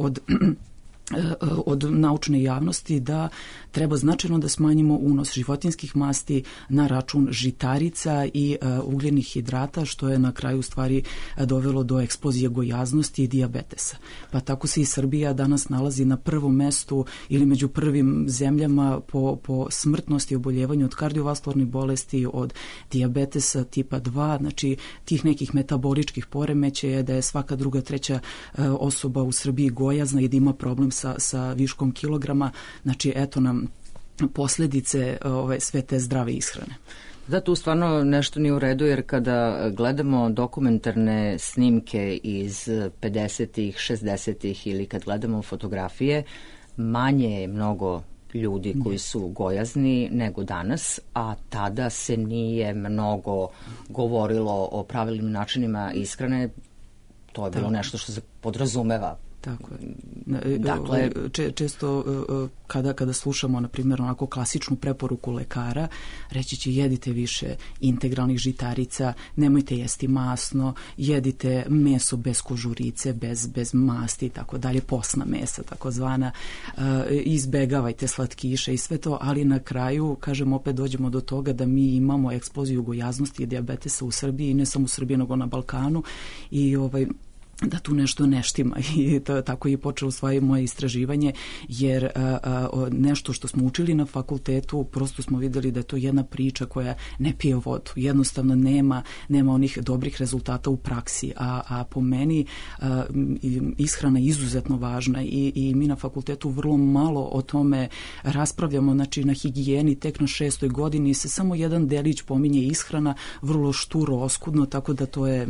od naučne javnosti da treba značajno da smanjimo unos životinskih masti na račun žitarica i ugljenih hidrata, što je na kraju stvari dovelo do eksplozije gojaznosti i dijabetesa. Pa tako se i Srbija danas nalazi na prvom mestu ili među prvim zemljama po smrtnosti i oboljevanju od kardiovaskularnih bolesti, od dijabetesa tipa 2, znači tih nekih metaboličkih poremećaja, da je svaka druga, treća osoba u Srbiji gojazna i da ima problem sa viškom kilograma, znači eto nam posljedice sve te zdrave ishrane. Da, tu stvarno nešto nije u redu, jer kada gledamo dokumentarne snimke iz 50-ih, 60-ih ili kad gledamo fotografije, manje je mnogo ljudi koji su gojazni nego danas, a tada se nije mnogo govorilo o pravilnim načinima ishrane, to je bilo nešto što se podrazumeva. Tako je. Dakle, često kada slušamo, na primjer, onako klasičnu preporuku lekara, reći će jedite više integralnih žitarica, nemojte jesti masno, jedite meso bez kožurice, bez masti i tako dalje, posna mesa takozvana, izbegavajte slatkiše i sve to, ali na kraju, kažem, opet dođemo do toga da mi imamo eksploziju gojaznosti i dijabetesa u Srbiji, ne samo u Srbiji, nego na Balkanu i da tu nešto ne štima i tako je počelo svoje moje istraživanje, jer nešto što smo učili na fakultetu, prosto smo vidjeli da je to jedna priča koja ne pije vodu. Jednostavno nema onih dobrih rezultata u praksi, a po meni ishrana je izuzetno važna i mi na fakultetu vrlo malo o tome raspravljamo, znači na higijeni tek na 6. godini se samo jedan delić pominje ishrana, vrlo šturo, oskudno, tako da to je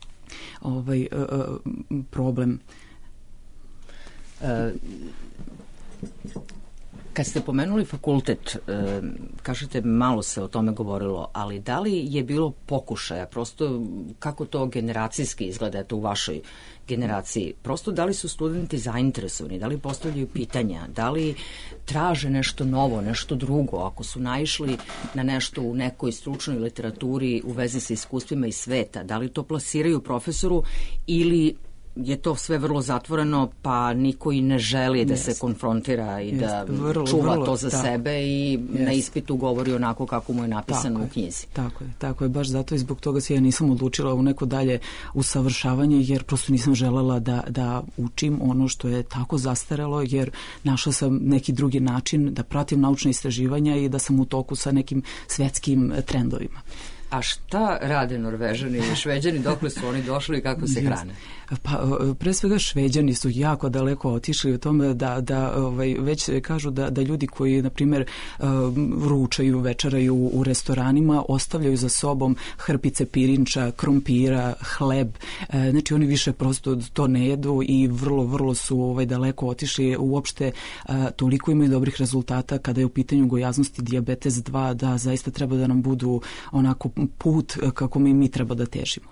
problem. Kad ste pomenuli fakultet, kažete malo se o tome govorilo, ali da li je bilo pokušaja, prosto kako to generacijski izgleda, eto u vašoj generaciji, prosto da li su studenti zainteresovani, da li postavljaju pitanja, da li traže nešto novo, nešto drugo, ako su naišli na nešto u nekoj stručnoj literaturi u vezi sa iskustvima iz sveta, da li to plasiraju profesoru ili je to sve vrlo zatvoreno, pa niko i ne želi da se konfrontira i da čuva to za sebe i na ispitu govori onako kako mu je napisano u knjizi. Tako je, baš zato i zbog toga se ja nisam odlučila u neko dalje usavršavanje, jer prosto nisam želela da učim ono što je tako zastarelo, jer našla sam neki drugi način da pratim naučne istraživanja i da sam u toku sa nekim svetskim trendovima. A šta rade Norvežani i Šveđani, dokle su oni došli i kako se hrane? Pa, pre svega Šveđani su jako daleko otišli u tome da već kažu da ljudi koji, na primjer, ručaju, večeraju u restoranima, ostavljaju za sobom hrpice pirinča, krompira, hleb. Znači, oni više prosto to ne jedu i vrlo su daleko otišli. Uopšte, toliko imaju dobrih rezultata kada je u pitanju gojaznost i dijabetes 2, da zaista treba da nam budu onako put kako mi treba da težimo.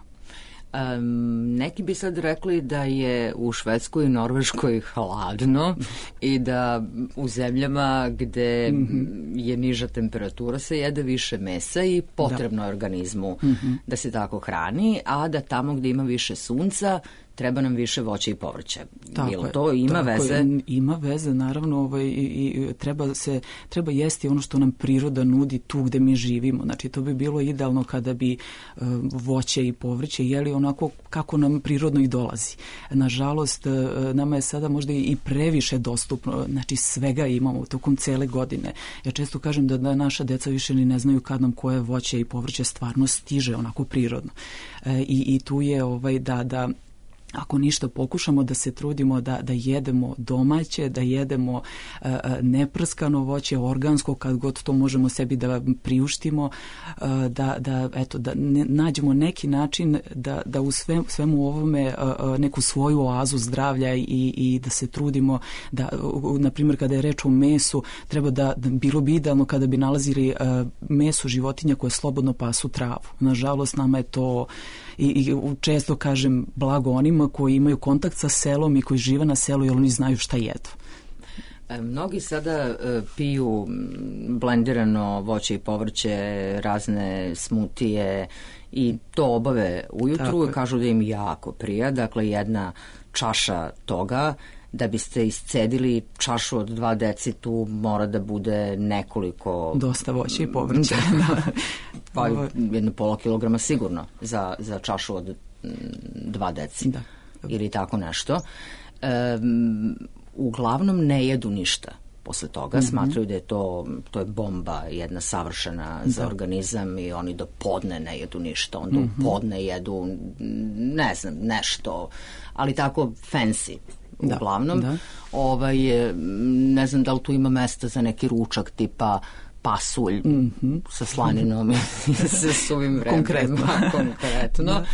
Neki bi sad rekli da je u Švedskoj i Norveškoj hladno i da u zemljama gde je niža temperatura se jede više mesa i potrebno je organizmu da se tako hrani, a da tamo gde ima više sunca treba nam više voća i povrća. Bilo to ima veze? Ima veze, naravno, i treba jesti ono što nam priroda nudi tu gde mi živimo. Znači, to bi bilo idealno kada bi voće i povrće jeli onako kako nam prirodno i dolazi. Nažalost, nama je sada možda i previše dostupno, znači svega imamo tokom cele godine. Ja često kažem da naša deca više ni ne znaju kad nam koje voće i povrće stvarno stiže onako prirodno. I tu je da ako ništa pokušamo da se trudimo da jedemo domaće, da jedemo neprskano voće, organsko, kad god to možemo sebi da priuštimo, da nađemo neki način da u svemu ovome neku svoju oazu zdravlja i da se trudimo da, na primjer, kada je reč o mesu, treba bilo bi idealno kada bi nalazili meso životinja koje slobodno pasu travu. Nažalost, nama je to i često kažem blago onima koji imaju kontakt sa selom i koji žive na selu, jer oni znaju šta jedu. Mnogi sada piju blendirano voće i povrće, razne smutije i to obave ujutru i kažu da im jako prija. Dakle, jedna čaša toga, da biste iscedili čašu od 2 deci, tu mora da bude nekoliko... Dosta voća i povrća. Pa 1,5 kilograma sigurno za čašu od 2 deci. Da. Ili tako nešto. Uglavnom ne jedu ništa posle toga. Smatraju da je to je bomba jedna savršena za organizam i oni do podne ne jedu ništa. Onda u podne jedu, ne znam, nešto, ali tako fancy. Uglavnom, ne znam da li tu ima mesta za neki ručak tipa pasulj sa slaninom i sa suvim vremom. Konkretno.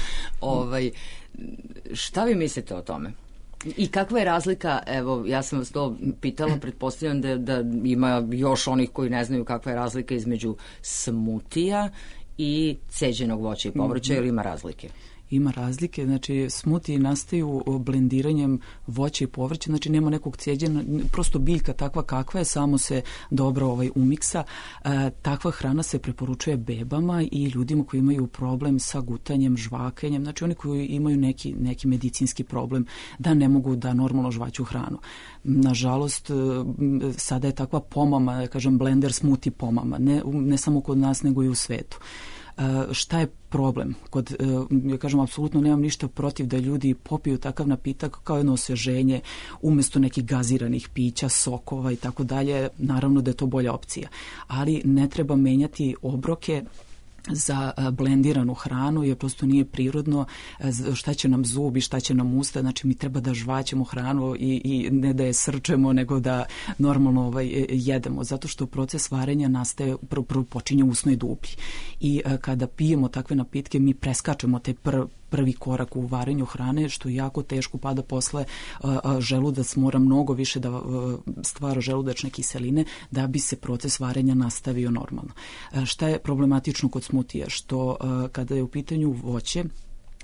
Šta vi mislite o tome? I kakva je razlika, evo, ja sam vas to pitala, pretpostavljam da ima još onih koji ne znaju kakva je razlika između smutija i ceđenog voća i povrća, ili ima razlike? Ima razlike, znači smutiji nastaju blendiranjem voća i povrća, znači nema nekog cijeđenja, prosto biljka takva kakva je, samo se dobro umiksa. Takva hrana se preporučuje bebama i ljudima koji imaju problem sa gutanjem, žvakanjem, znači oni koji imaju neki medicinski problem da ne mogu da normalno žvaću hranu. Nažalost, sada je takva pomama, da kažem blender smoothie pomama, ne samo kod nas nego i u svetu. Šta je problem? Ja kažem, apsolutno nemam ništa protiv da ljudi popiju takav napitak kao jedno osveženje umjesto nekih gaziranih pića, sokova i tako dalje. Naravno da je to bolja opcija. Ali ne treba menjati obroke za blendiranu hranu, jer prosto nije prirodno. Šta će nam zubi, šta će nam usta, znači mi treba da žvaćemo hranu i ne da je srčemo, nego da normalno jedemo, zato što proces varenja nastaje, prvo počinje u usnoj duplji i kada pijemo takve napitke mi preskačemo te prvi korak u varenju hrane, što je jako teško, pa da posle želudac mora mnogo više da stvara želudačne kiseline da bi se proces varenja nastavio normalno. Šta je problematično kod smutija? Što kada je u pitanju voće,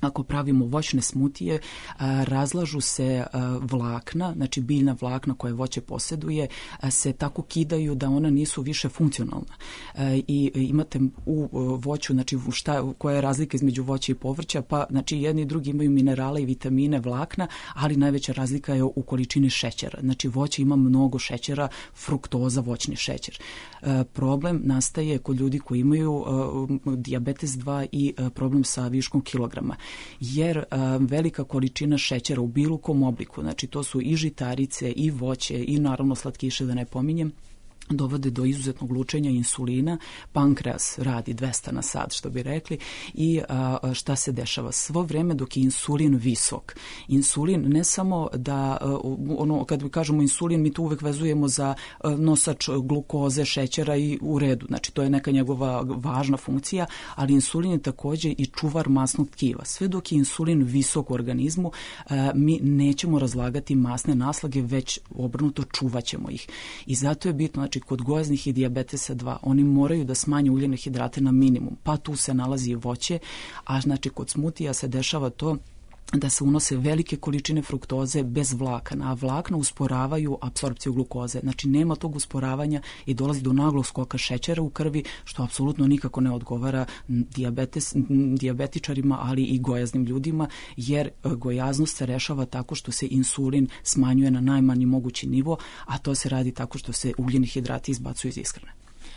ako pravimo voćne smutije, razlažu se vlakna, znači biljna vlakna koje voće posjeduje, se tako kidaju da ona nisu više funkcionalna. I imate u voću, znači koja je razlika između voća i povrća, pa znači jedni i drugi imaju minerale i vitamine, vlakna, ali najveća razlika je u količini šećera. Znači voće ima mnogo šećera, fruktoza, voćni šećer. Problem nastaje kod ljudi koji imaju dijabetes 2 i problem sa viškom kilograma. Jer velika količina šećera u bilo kom obliku, znači to su i žitarice i voće i naravno slatkiše da ne pominjem, dovode do izuzetnog lučenja insulina, pankreas radi 200 na sat, što bi rekli, i šta se dešava? Svo vreme dok je insulin visok. Insulin ne samo da, kad kažemo insulin, mi to uvek vezujemo za nosač glukoze, šećera i u redu, znači to je neka njegova važna funkcija, ali insulin je takođe i čuvar masnog tkiva. Sve dok je insulin visok u organizmu, mi nećemo razlagati masne naslage, već obrnuto čuvaćemo ih. I zato je bitno, znači kod gojaznih i dijabetesa 2, oni moraju da smanje uljene hidrate na minimum, pa tu se nalazi i voće, a znači kod smutija se dešava to da se unose velike količine fruktoze bez vlakana, a vlakna usporavaju apsorpciju glukoze. Znači nema tog usporavanja i dolazi do naglog skoka šećera u krvi, što apsolutno nikako ne odgovara dijabetičarima, ali i gojaznim ljudima, jer gojaznost se rešava tako što se insulin smanjuje na najmanji mogući nivo, a to se radi tako što se ugljeni hidrati izbacuju iz ishrane.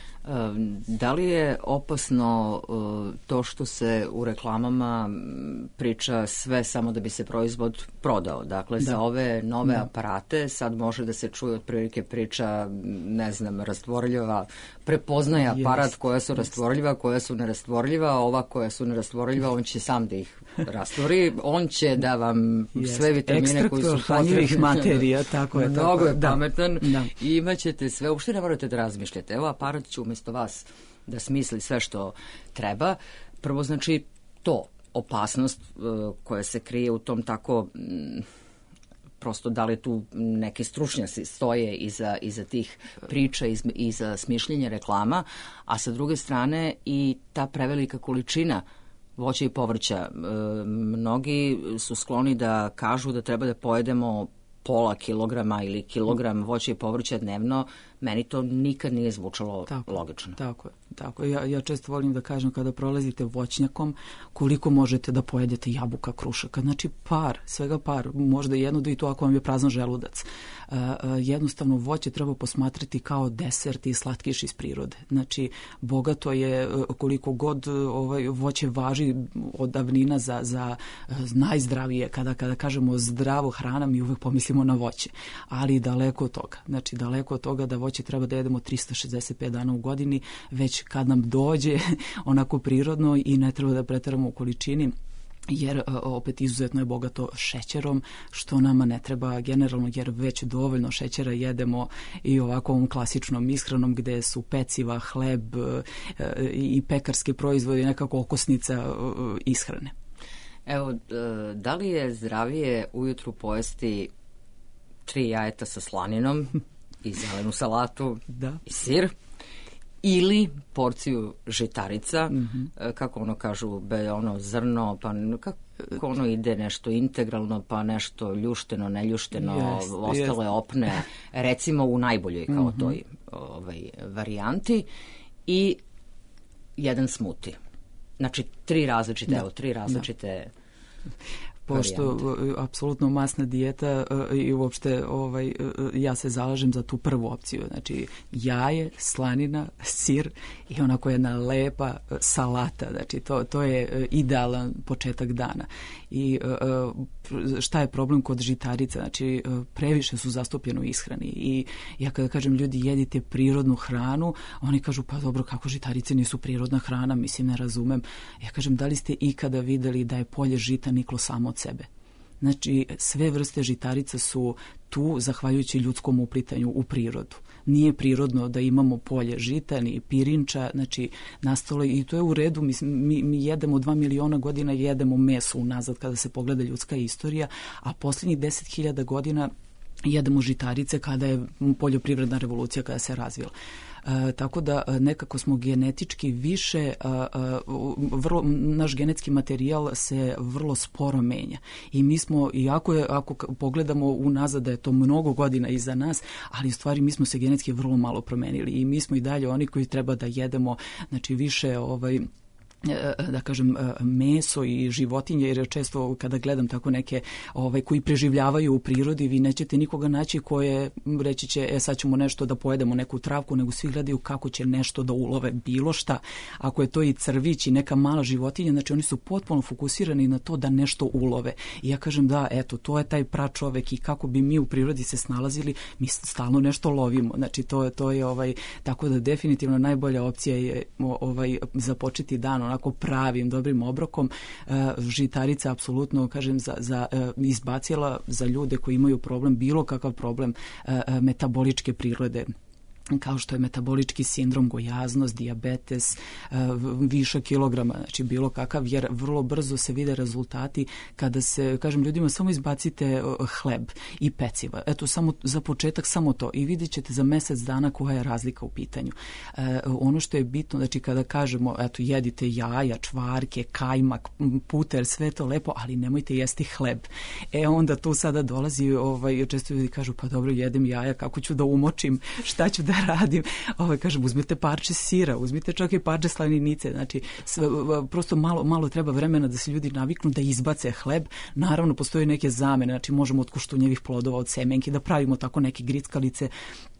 Da li je opasno to što se u reklamama priča sve samo da bi se proizvod prodao? Dakle, za ove nove aparate sad može da se čuje otprilike priča, ne znam, rastvorljiva, prepoznaje aparat koja su rastvorljiva, koja su nerastvorljiva, ova koja su nerastvorljiva, on će sam da ih rastvori, on će da vam sve vitamine koji su potrebni. Materija, tako je. Mnogo je pametan i imaćete sve, uopšte ne morate da razmišljate. Evo, aparat će umjesto vas da smisli sve što treba. Prvo, znači, to, opasnost koja se krije u tom tako, prosto da li tu neki stručnjaci stoje iza tih priča, iza smišljenja reklama, a sa druge strane i ta prevelika količina voća i povrća. Mnogi su skloni da kažu da treba da pojedemo pola kilograma ili kilogram voća i povrća dnevno. Meni to nikad nije zvučalo logično. Tako je. Ja često volim da kažem kada prolazite voćnjakom koliko možete da pojedete jabuka, krušaka. Znači svega par, možda jedno da i to ako vam je prazan želudac. Jednostavno voće treba posmatrati kao desert i slatkiš iz prirode. Znači bogato je koliko god voće važi od davnina za najzdravije. Kada kažemo zdravo hrana, mi uvek pomislimo na voće. Ali daleko od toga. Znači daleko od toga da voće treba da jedemo 365 dana u godini, već kad nam dođe onako prirodno i ne treba da preteramo u količini, jer opet izuzetno je bogato šećerom, što nama ne treba generalno, jer već dovoljno šećera jedemo i ovako ovom klasičnom ishranom gde su peciva, hleb i pekarske proizvode, nekako okosnica ishrane. Evo, da li je zdravije ujutru pojesti 3 jajeta sa slaninom i zelenu salatu i sir, ili porciju žitarica, kako ono kažu, zrno, pa kako ono ide nešto integralno, pa nešto ljušteno, neljušteno, ostale opne, recimo u najboljoj kao toj varijanti, i jedan smuti. Znači, 3 različite pošto apsolutno masna dijeta i uopšte ja se zalažem za tu prvu opciju, znači jaje, slanina, sir i onako jedna lepa salata, znači to je idealan početak dana. I šta je problem kod žitarica? Znači previše su zastupljene u ishrani i ja kada kažem ljudi jedite prirodnu hranu, oni kažu pa dobro, kako žitarice nisu prirodna hrana, mislim ne razumem. Ja kažem, da li ste ikada videli da je polje žita niklo samo od sebe? Znači sve vrste žitarica su tu zahvaljujući ljudskom uplitanju u prirodu. Nije prirodno da imamo polje žita ni pirinča, znači nastalo i to je u redu. Mi jedemo 2 miliona godina, jedemo meso unazad kada se pogleda ljudska istorija, a posljednjih 10.000 godina jedemo žitarice kada je poljoprivredna revolucija kada se razvila. Tako da nekako smo genetički više, naš genetski materijal se vrlo sporo menja. I mi smo, ako pogledamo unazad da je to mnogo godina iza nas, ali u stvari mi smo se genetski vrlo malo promenili i mi smo i dalje oni koji treba da jedemo, znači više da kažem meso i životinje, jer često kada gledam tako neke koji preživljavaju u prirodi, vi nećete nikoga naći koje reći će sad ćemo nešto da pojedemo neku travku, nego svi gledaju kako će nešto da ulove, bilo šta. Ako je to i crvić i neka mala životinja, znači oni su potpuno fokusirani na to da nešto ulove. I ja kažem da, eto, to je taj pračovek i kako bi mi u prirodi se snalazili, mi stalno nešto lovimo. Znači to je tako da definitivno najbolja opcija je započeti dan onako pravim, dobrim obrokom. Žitarica apsolutno, kažem, izbacila za ljude koji imaju problem, bilo kakav problem metaboličke prirode, kao što je metabolički sindrom, gojaznost, dijabetes, viša kilograma, znači bilo kakav, jer vrlo brzo se vide rezultati kada se, kažem ljudima, samo izbacite hleb i peciva. Eto, samo za početak samo to i vidjet ćete za mjesec dana koja je razlika u pitanju. Ono što je bitno, znači kada kažemo, eto, jedite jaja, čvarke, kajmak, puter, sve to lepo, ali nemojte jesti hleb. Onda tu sada dolazi, često ljudi kažu, pa dobro, jedem jaja, kako ću da umočim, šta ću da radim, kažem, uzmite parče sira, uzmite čak i parče slaninice, znači prosto malo treba vremena da se ljudi naviknu da izbace hleb. Naravno, postoje neke zamene, znači možemo od koštunjevih plodova, od semenki da pravimo tako neke grickalice,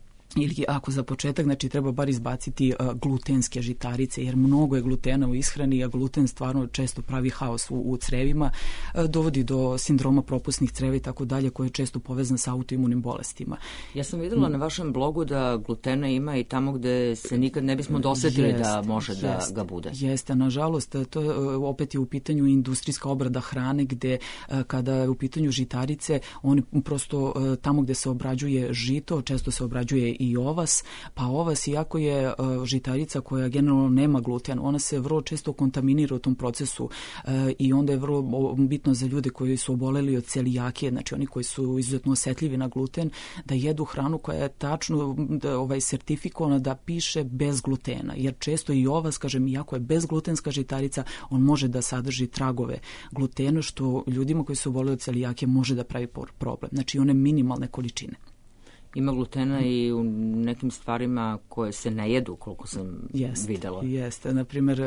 ili ako za početak, znači treba bar izbaciti glutenske žitarice, jer mnogo je glutena u ishrani, a gluten stvarno često pravi haos u crevima, dovodi do sindroma propusnih creva i tako dalje, koji je često povezan sa autoimunim bolestima. Ja sam videla na vašem blogu da glutena ima i tamo gde se nikad ne bismo dosetili da može da ga bude. Jeste, nažalost, to opet je u pitanju industrijska obrada hrane, gde kada je u pitanju žitarice, oni prosto tamo gde se obrađuje žito, često se obrađuje i ovas, pa ovas, iako je žitarica koja generalno nema gluten, ona se vrlo često kontaminira u tom procesu i onda je vrlo bitno za ljude koji su oboleli od celijakije, znači oni koji su izuzetno osetljivi na gluten, da jedu hranu koja je tačno sertifikovana da piše bez glutena, jer često i ovas, kažem, iako je bezglutenska žitarica, on može da sadrži tragove glutena, što ljudima koji su oboleli od celijakije može da pravi problem, znači one minimalne količine. Ima glutena i u nekim stvarima koje se ne jedu, koliko sam videla. Jeste, na primjer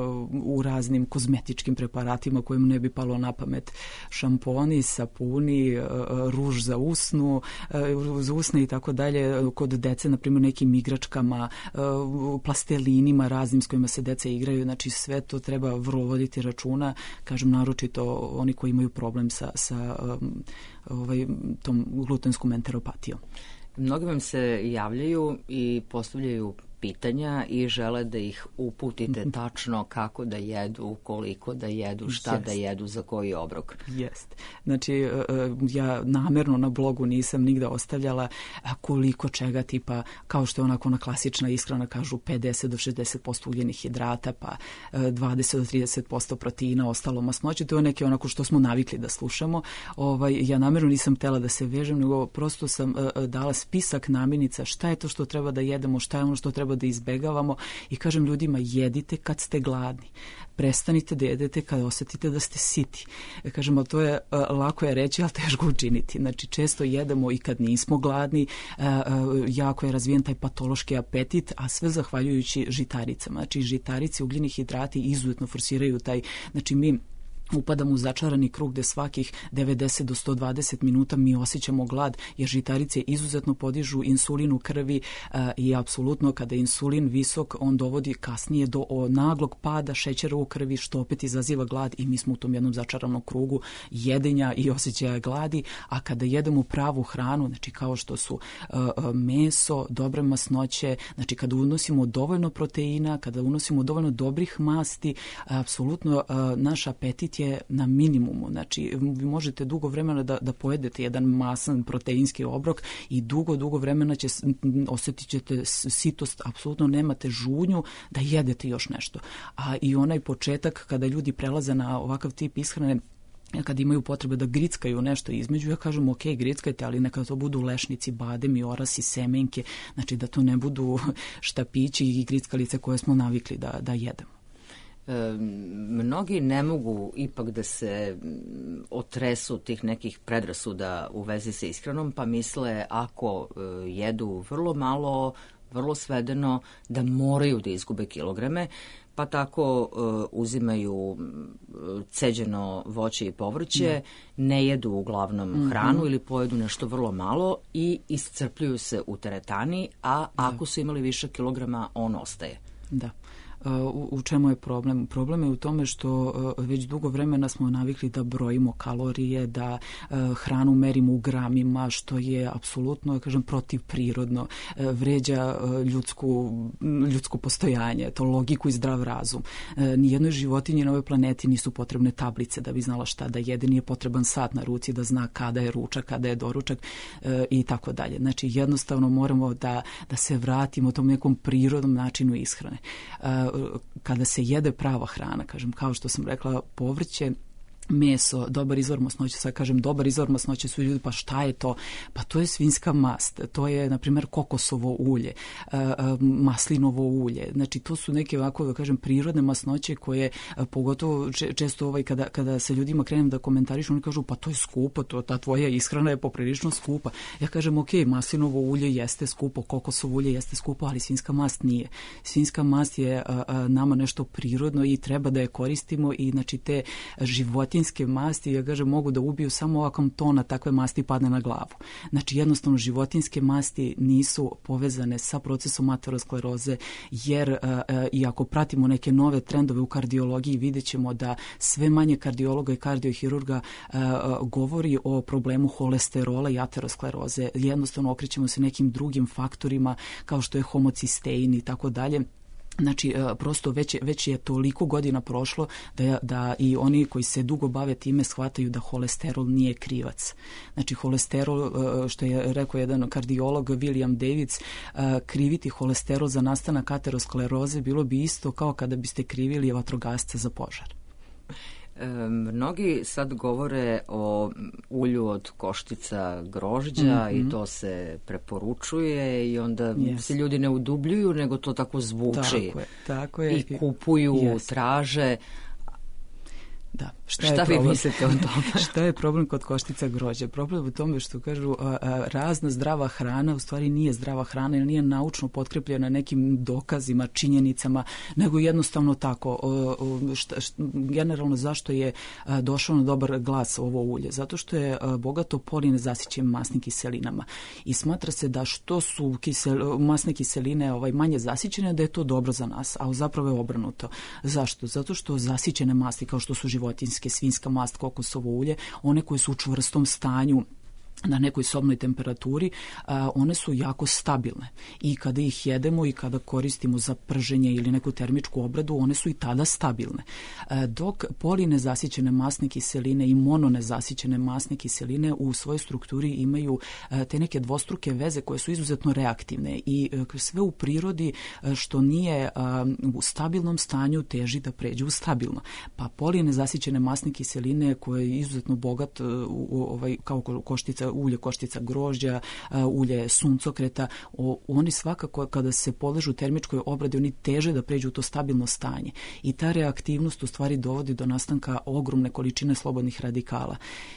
u raznim kozmetičkim preparatima kojim ne bi palo na pamet. Šamponi, sapuni, ruž za usne i tako dalje. Kod dece, na primjer, nekim igračkama, plastelinima raznim s kojima se deca igraju. Znači sve to treba vrlo voditi računa. Kažem, naročito oni koji imaju problem sa tom glutenskom enteropatijom. Mnogi vam se javljaju i postavljaju pitanja i žele da ih uputite tačno kako da jedu, koliko da jedu, šta da jedu, za koji obrok. Jest. Znači, ja namerno na blogu nisam nigde ostavljala koliko čega, tipa, kao što je onako ona klasična ishrana, kažu 50 do 60% ugljenih hidrata, pa 20 do 30% proteina, ostalo masnoće, to je neke onako što smo navikli da slušamo. Ja namerno nisam htela da se vežem, nego prosto sam dala spisak namirnica, šta je to što treba da jedemo, šta je ono što treba da izbegavamo i kažem ljudima, jedite kad ste gladni. Prestanite da jedete kad osetite da ste siti. Kažem, ali to je lako je reći, ali teško učiniti. Znači, često jedemo i kad nismo gladni, jako je razvijen taj patološki apetit, a sve zahvaljujući žitaricama. Znači, žitarice, ugljeni hidrati izuzetno forsiraju taj, znači mi upadamo u začarani krug gde svakih 90 do 120 minuta mi osjećamo glad, jer žitarice izuzetno podižu insulin u krvi i apsolutno kada je insulin visok, on dovodi kasnije do naglog pada šećera u krvi, što opet izaziva glad i mi smo u tom jednom začaranom krugu jedenja i osjećaja gladi, a kada jedemo pravu hranu, znači kao što su meso, dobre masnoće, znači kada unosimo dovoljno proteina, kada unosimo dovoljno dobrih masti, apsolutno naš apetit je na minimumu. Znači, vi možete dugo vremena da pojedete jedan masan proteinski obrok i dugo vremena osjetit ćete sitost, apsolutno nemate žudnju da jedete još nešto. A i onaj početak kada ljudi prelaze na ovakav tip ishrane, kad imaju potrebe da grickaju nešto između, ja kažem ok, grickajte, ali neka to budu lešnici, bademi, orasi, semenke, znači da to ne budu štapići i grickalice koje smo navikli da jedemo. Mnogi ne mogu ipak da se otresu tih nekih predrasuda u vezi sa ishranom, pa misle ako jedu vrlo malo, vrlo svedeno, da moraju da izgube kilograme, pa tako uzimaju ceđeno voće i povrće, ne jedu uglavnom hranu ili pojedu nešto vrlo malo i iscrpljuju se u teretani, a ako su imali više kilograma, on ostaje. Da. U čemu je problem? Problem je u tome što već dugo vremena smo navikli da brojimo kalorije, da hranu merimo u gramima, što je apsolutno, kažem, protivprirodno, vređa ljudsko postojanje, to logiku i zdrav razum. Nijednoj životinji na ovoj planeti nisu potrebne tablice da bi znala šta da jede, nije potreban sat na ruci da zna kada je ručak, kada je doručak i tako dalje. Znači, jednostavno moramo da se vratimo tom nekom prirodnom načinu ishrane. Kada se jede prava hrana, kažem, kao što sam rekla, povrće, meso, dobar izvor masnoće, sad kažem dobar izvor masnoće su ljudi, pa šta je to? Pa to je svinjska mast, to je, na primjer, kokosovo ulje, maslinovo ulje, znači to su neke ovako, da kažem, prirodne masnoće koje, pogotovo često kada se ljudima krenem da komentarišu, oni kažu, pa to je skupo, ta tvoja ishrana je poprilično skupa. Ja kažem, ok, maslinovo ulje jeste skupo, kokosovo ulje jeste skupo, ali svinjska mast nije. Svinjska mast je nama nešto prirodno i treba da je koristimo i, znači, te životinske masti, ja kažem, mogu da ubiju samo ovakvom tona takve masti padne na glavu. Znači, jednostavno, životinske masti nisu povezane sa procesom ateroskleroze, jer i ako pratimo neke nove trendove u kardiologiji, vidjet ćemo da sve manje kardiologa i kardiohirurga govori o problemu holesterola i ateroskleroze. Jednostavno, okrećemo se nekim drugim faktorima, kao što je homocistein i tako dalje. Znači, prosto već je toliko godina prošlo da i oni koji se dugo bave time shvataju da holesterol nije krivac. Znači, holesterol, što je rekao jedan kardiolog William Davids, kriviti holesterol za nastanak ateroskleroze bilo bi isto kao kada biste krivili vatrogasca za požar. Mnogi sad govore o ulju od koštica grožđa i to se preporučuje i onda se ljudi ne udubljuju, nego to tako zvuči. Tako je. I kupuju, traže. Da. Šta vi mislite o tome? Šta je problem kod koštica grožđa? Problem je u tome što kažu razna zdrava hrana u stvari nije zdrava hrana jer nije naučno potkrepljena nekim dokazima, činjenicama, nego jednostavno tako. Generalno zašto je došao na dobar glas ovo ulje? Zato što je bogato polinezasićenim masnim kiselinama i smatra se da što su masne kiseline manje zasićene, da je to dobro za nas, a zapravo je obrnuto. Zašto? Zato što zasićene masti, kao što su životinjske, svinjska mast, kokosovo ulje, one koje su u čvrstom stanju na nekoj sobnoj temperaturi, one su jako stabilne i kada ih jedemo i kada koristimo za prženje ili neku termičku obradu, one su i tada stabilne. Dok polinezasićene masne kiseline i mononezasićene masne kiseline u svojoj strukturi imaju te neke dvostruke veze koje su izuzetno reaktivne i sve u prirodi što nije u stabilnom stanju teži da pređe u stabilno. Pa polinezasićene masne kiseline koje je izuzetno bogat kao koštica ulje koštica grožđa, ulje suncokreta, oni svakako kada se podležu termičkoj obradi, oni teže da pređu u to stabilno stanje. I ta reaktivnost u stvari dovodi do nastanka ogromne količine slobodnih radikala.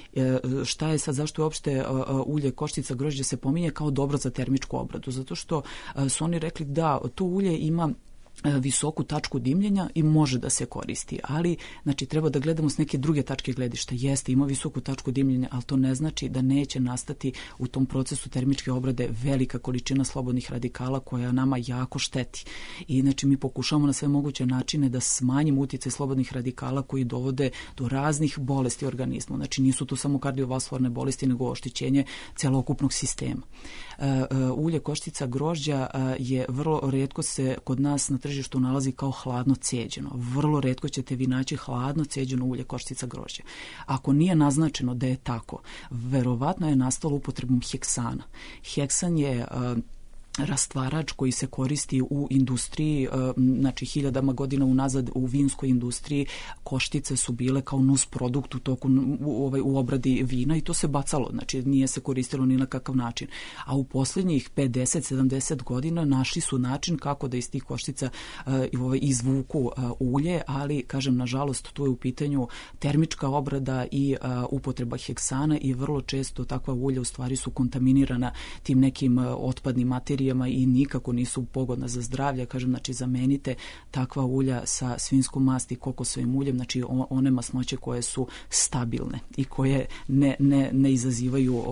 Šta je sad, zašto je uopšte ulje koštica grožđa se pominje kao dobro za termičku obradu? Zato što su oni rekli da to ulje ima visoku tačku dimljenja i može da se koristi, ali znači treba da gledamo s neke druge tačke gledišta. Jeste, ima visoku tačku dimljenja, ali to ne znači da neće nastati u tom procesu termičke obrade velika količina slobodnih radikala koja nama jako šteti. I znači mi pokušavamo na sve moguće načine da smanjimo utjecaj slobodnih radikala koji dovode do raznih bolesti u organizmu. Znači nisu to samo kardiovaskularne bolesti, nego oštećenje celokupnog sistema. Ulje koštica grožđa je vrlo retko se kod nas na tržištu nalazi kao hladno ceđeno. Vrlo retko ćete vi naći hladno ceđeno ulje koštica grožđa. Ako nije naznačeno da je tako, verovatno je nastalo upotrebom heksana. Heksan je rastvarač koji se koristi u industriji, znači hiljadama godina unazad u vinskoj industriji koštice su bile kao nus produkt u obradi vina i to se bacalo, znači nije se koristilo ni na kakav način. A u posljednjih 50-70 godina našli su način kako da iz tih koštica izvuku ulje, ali kažem, nažalost, tu je u pitanju termička obrada i upotreba heksana i vrlo često takva ulja u stvari su kontaminirana tim nekim otpadnim materijama i nikako nisu pogodna za zdravlje. Kažem, znači zamenite takva ulja sa svinskom masti i kokosovim uljem, znači one masnoće koje su stabilne i koje ne izazivaju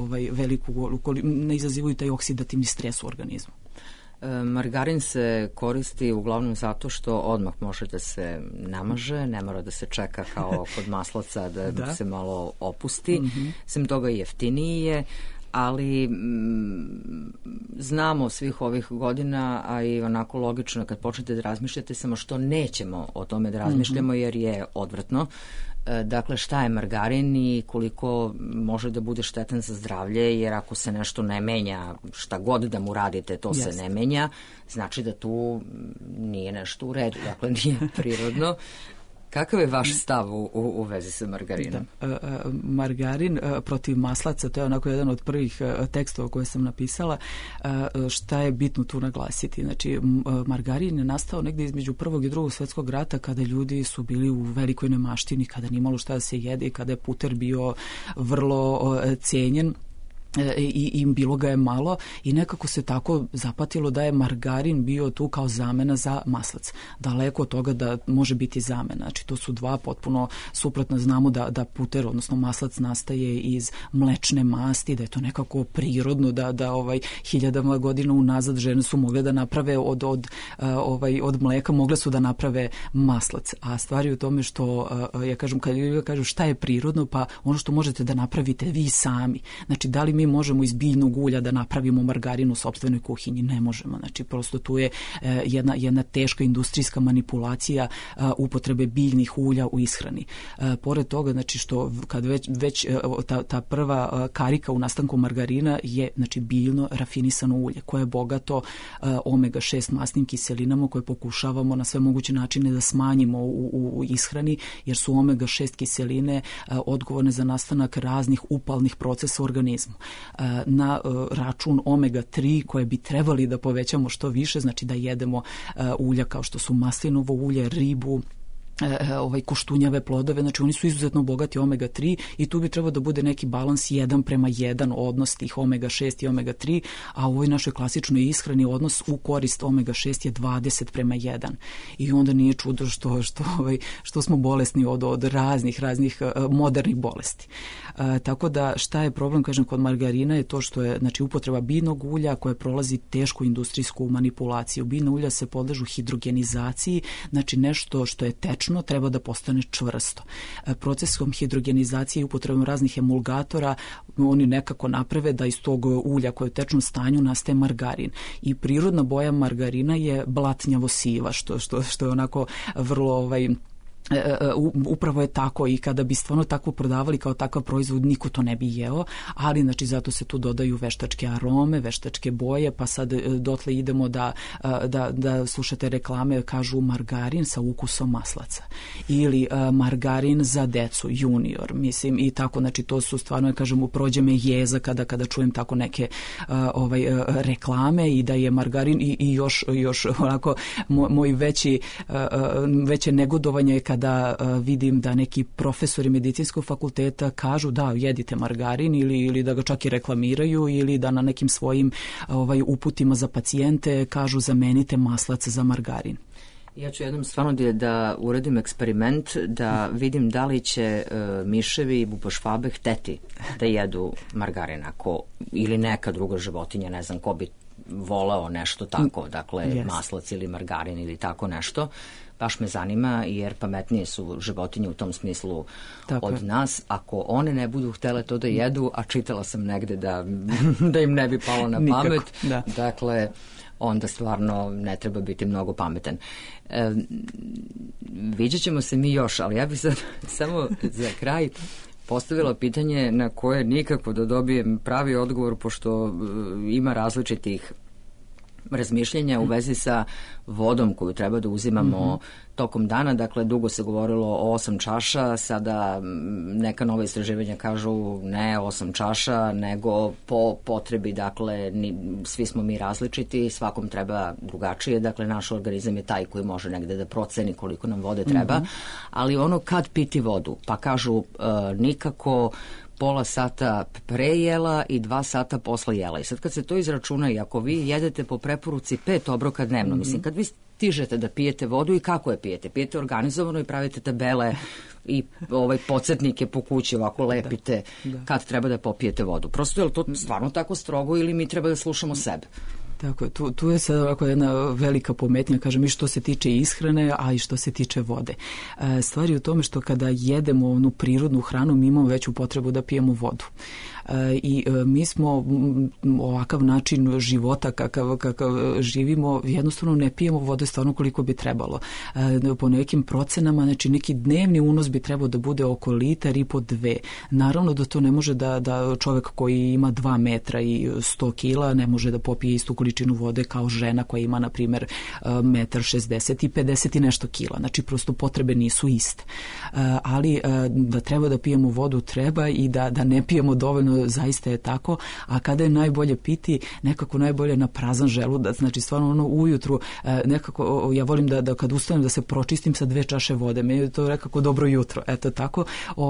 ne izazivaju taj oksidativni stres u organizmu. Margarin se koristi uglavnom zato što odmah može da se namaže, ne mora da se čeka kao kod maslaca da se malo opusti. Sem toga jeftiniji je, ali znamo svih ovih godina, a i onako logično kad počnete da razmišljate, samo što nećemo o tome da razmišljamo jer je odvratno. Dakle, šta je margarin i koliko može da bude štetan za zdravlje, jer ako se nešto ne menja, šta god da mu radite, to se ne menja, znači da tu nije nešto u redu, dakle nije prirodno. Kakav je vaš stav u vezi sa margarinom? Margarin protiv maslaca, to je onako jedan od prvih tekstova koje sam napisala. Šta je bitno tu naglasiti? Znači, margarin je nastao negdje između Prvog i Drugog svjetskog rata, kada ljudi su bili u velikoj nemaštini, kada nije imalo šta da se jede i kada je puter bio vrlo cijenjen. I bilo ga je malo i nekako se tako zapatilo da je margarin bio tu kao zamena za maslac. Daleko od toga da može biti zamena. Znači, to su dva potpuno suprotno. Znamo da puter, odnosno maslac, nastaje iz mlečne masti, da je to nekako prirodno, da hiljadama godina unazad žene su mogle da naprave od mleka, mogle su da naprave maslac. A stvar je u tome što, ja kažem, kad ljudi kažu šta je prirodno, pa ono što možete da napravite vi sami. Znači, da li mi možemo iz biljnog ulja da napravimo margarin u sopstvenoj kuhinji? Ne možemo. Znači, prosto tu je jedna teška industrijska manipulacija upotrebe biljnih ulja u ishrani. Pored toga, znači, što kad već ta prva karika u nastanku margarina je, znači, biljno rafinisano ulje koje je bogato omega-6 masnim kiselinama koje pokušavamo na sve moguće načine da smanjimo u ishrani, jer su omega-6 kiseline odgovorne za nastanak raznih upalnih procesa u organizmu. Na račun omega-3 koje bi trebali da povećamo što više, znači da jedemo ulja kao što su maslinovo ulje, ribu, koštunjave plodove, znači oni su izuzetno bogati omega-3 i tu bi trebao da bude neki balans 1:1 odnos tih omega-6 i omega-3, a u ovoj našoj klasičnoj ishrani odnos u korist omega-6 je 20:1 i onda nije čudo što smo bolesni od raznih modernih bolesti. Tako da šta je problem, kažem, kod margarina je to što je, znači, upotreba biljnog ulja koje prolazi tešku industrijsku manipulaciju. Biljna ulja se podležu hidrogenizaciji, znači nešto što je tečno treba da postane čvrsto. Procesom hidrogenizacije i upotrebom raznih emulgatora oni nekako naprave da iz tog ulja koje je u tečnom stanju nastaje margarin. I prirodna boja margarina je blatnjavo siva, što je onako vrlo upravo je tako i kada bi stvarno tako prodavali kao takav proizvod, niko to ne bi jeo, ali znači zato se tu dodaju veštačke arome, veštačke boje, pa sad dotle idemo da slušate reklame, kažu margarin sa ukusom maslaca ili margarin za decu, junior, mislim, i tako, znači to su stvarno, kažem, prođe me jeza kada čujem tako neke reklame i da je margarin i još onako moj veće negodovanje je kada vidim da neki profesori medicinskog fakulteta kažu da jedite margarin ili da ga čak i reklamiraju ili da na nekim svojim uputima za pacijente kažu zamenite maslac za margarin. Ja ću jednom stvarno da uradim eksperiment, da vidim da li će miševi i bubašvabe hteti da jedu margarin ili neka druga životinja, ne znam ko bi voleo nešto tako, dakle maslac ili margarin ili tako nešto. Baš me zanima, jer pametnije su životinje u tom smislu od nas. Ako one ne budu htele to da jedu, a čitala sam negde da im ne bi palo na pamet, dakle, onda stvarno ne treba biti mnogo pametan. Viđat ćemo se mi još, ali ja bih sad samo za kraj postavila pitanje na koje nikako da dobijem pravi odgovor, pošto ima različitih razmišljenja u vezi sa vodom koju treba da uzimamo tokom dana. Dakle, dugo se govorilo o 8 čaša, sada neka nova istraživanja kažu ne 8 čaša, nego po potrebi, dakle, svi smo mi različiti, svakom treba drugačije, dakle, naš organizam je taj koji može negde da proceni koliko nam vode treba, ali ono kad piti vodu, pa kažu nikako pola sata pre jela i 2 sata posle jela. I sad kad se to izračuna i ako vi jedete po preporuci 5 obroka dnevno, mislim, kad vi stižete da pijete vodu i kako je pijete? Pijete organizovano i pravite tabele i podsjetnike po kući, ovako lepite kad treba da popijete vodu. Prosto je li to stvarno tako strogo ili mi treba da slušamo sebe? Tako je, tu je sad ovako jedna velika pometnja, kažem, i što se tiče ishrane, a i što se tiče vode. Stvar je u tome što kada jedemo onu prirodnu hranu, mi imamo veću potrebu da pijemo vodu. I mi smo ovakav način života kakav živimo, jednostavno ne pijemo vode stvarno koliko bi trebalo. Po nekim procenama, znači neki dnevni unos bi trebao da bude oko 1,5 do 2. Naravno da to ne može da čovjek koji ima 2 metra i 100 kila ne može da popije istu količinu vode kao žena koja ima, na primjer, 1,60 m i 50 i nešto kila. Znači, prosto potrebe nisu iste. Ali da treba da pijemo vodu, treba, i da ne pijemo dovoljno, zaista je tako, a kada je najbolje piti, nekako najbolje na prazan želudac, znači stvarno ono ujutru, nekako ja volim da kad ustanem da se pročistim sa 2 čaše vode, meni je to nekako dobro jutro, eto tako.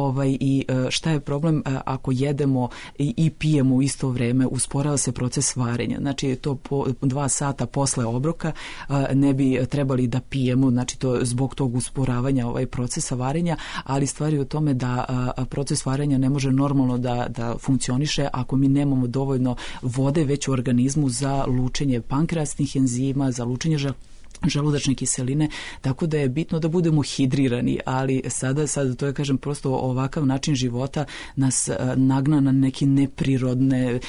I šta je problem ako jedemo i pijemo u isto vreme, usporava se proces varenja, znači to po 2 sata posle obroka ne bi trebali da pijemo, znači to zbog tog usporavanja procesa varenja, ali stvar je u tome da proces varenja ne može normalno da funkcioniše ako mi nemamo dovoljno vode već u organizmu za lučenje pankreasnih enzima, za lučenje želudačne kiseline, tako da je bitno da budemo hidrirani, ali sada to je, kažem, prosto ovakav način života nas nagna na neke neprirodne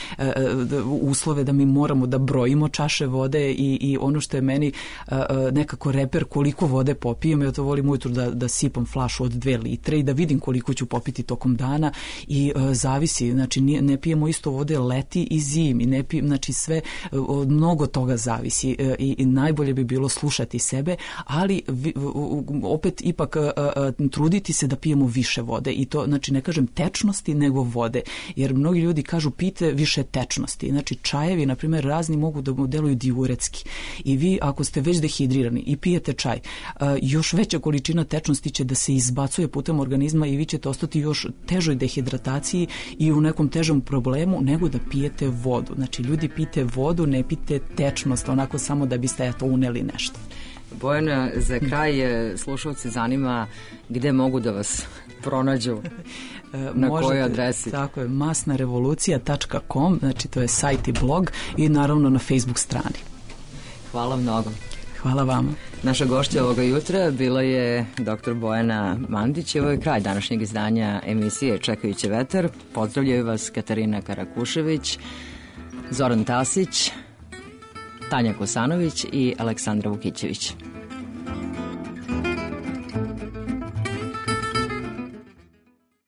uslove da mi moramo da brojimo čaše vode i ono što je meni nekako reper koliko vode popijem, ja to volim ujutru da sipam flašu od 2 litre i da vidim koliko ću popiti tokom dana i zavisi, znači ne pijemo isto vode leti i zimi, ne pijem, znači sve od mnogo toga zavisi i najbolje bi bilo slušati sebe, ali opet ipak truditi se da pijemo više vode i to, znači ne kažem tečnosti nego vode, jer mnogi ljudi kažu pijte više tečnosti, znači čajevi, na primjer, razni mogu da deluju diuretski i vi ako ste već dehidrirani i pijete čaj, još veća količina tečnosti će da se izbacuje putem organizma i vi ćete ostati još težoj dehidrataciji i u nekom težom problemu nego da pijete vodu. Znači ljudi, pijte vodu, ne pijte tečnost, onako samo da biste uneli nešto. Bojana, za kraj slušalci zanima gde mogu da vas pronađu, na kojoj adresi? Tako je, masnarevolucija.com, znači to je sajt i blog i naravno na Facebook strani. Hvala mnogo. Hvala vama. Naša gošća ovoga jutra bila je dr. Bojana Mandić. Ovo je kraj današnjeg izdanja emisije Čekajući vetar. Pozdravljaju vas Katarina Karakušević, Zoran Tasić, Tanja Kosanović i Aleksandra Vukićević.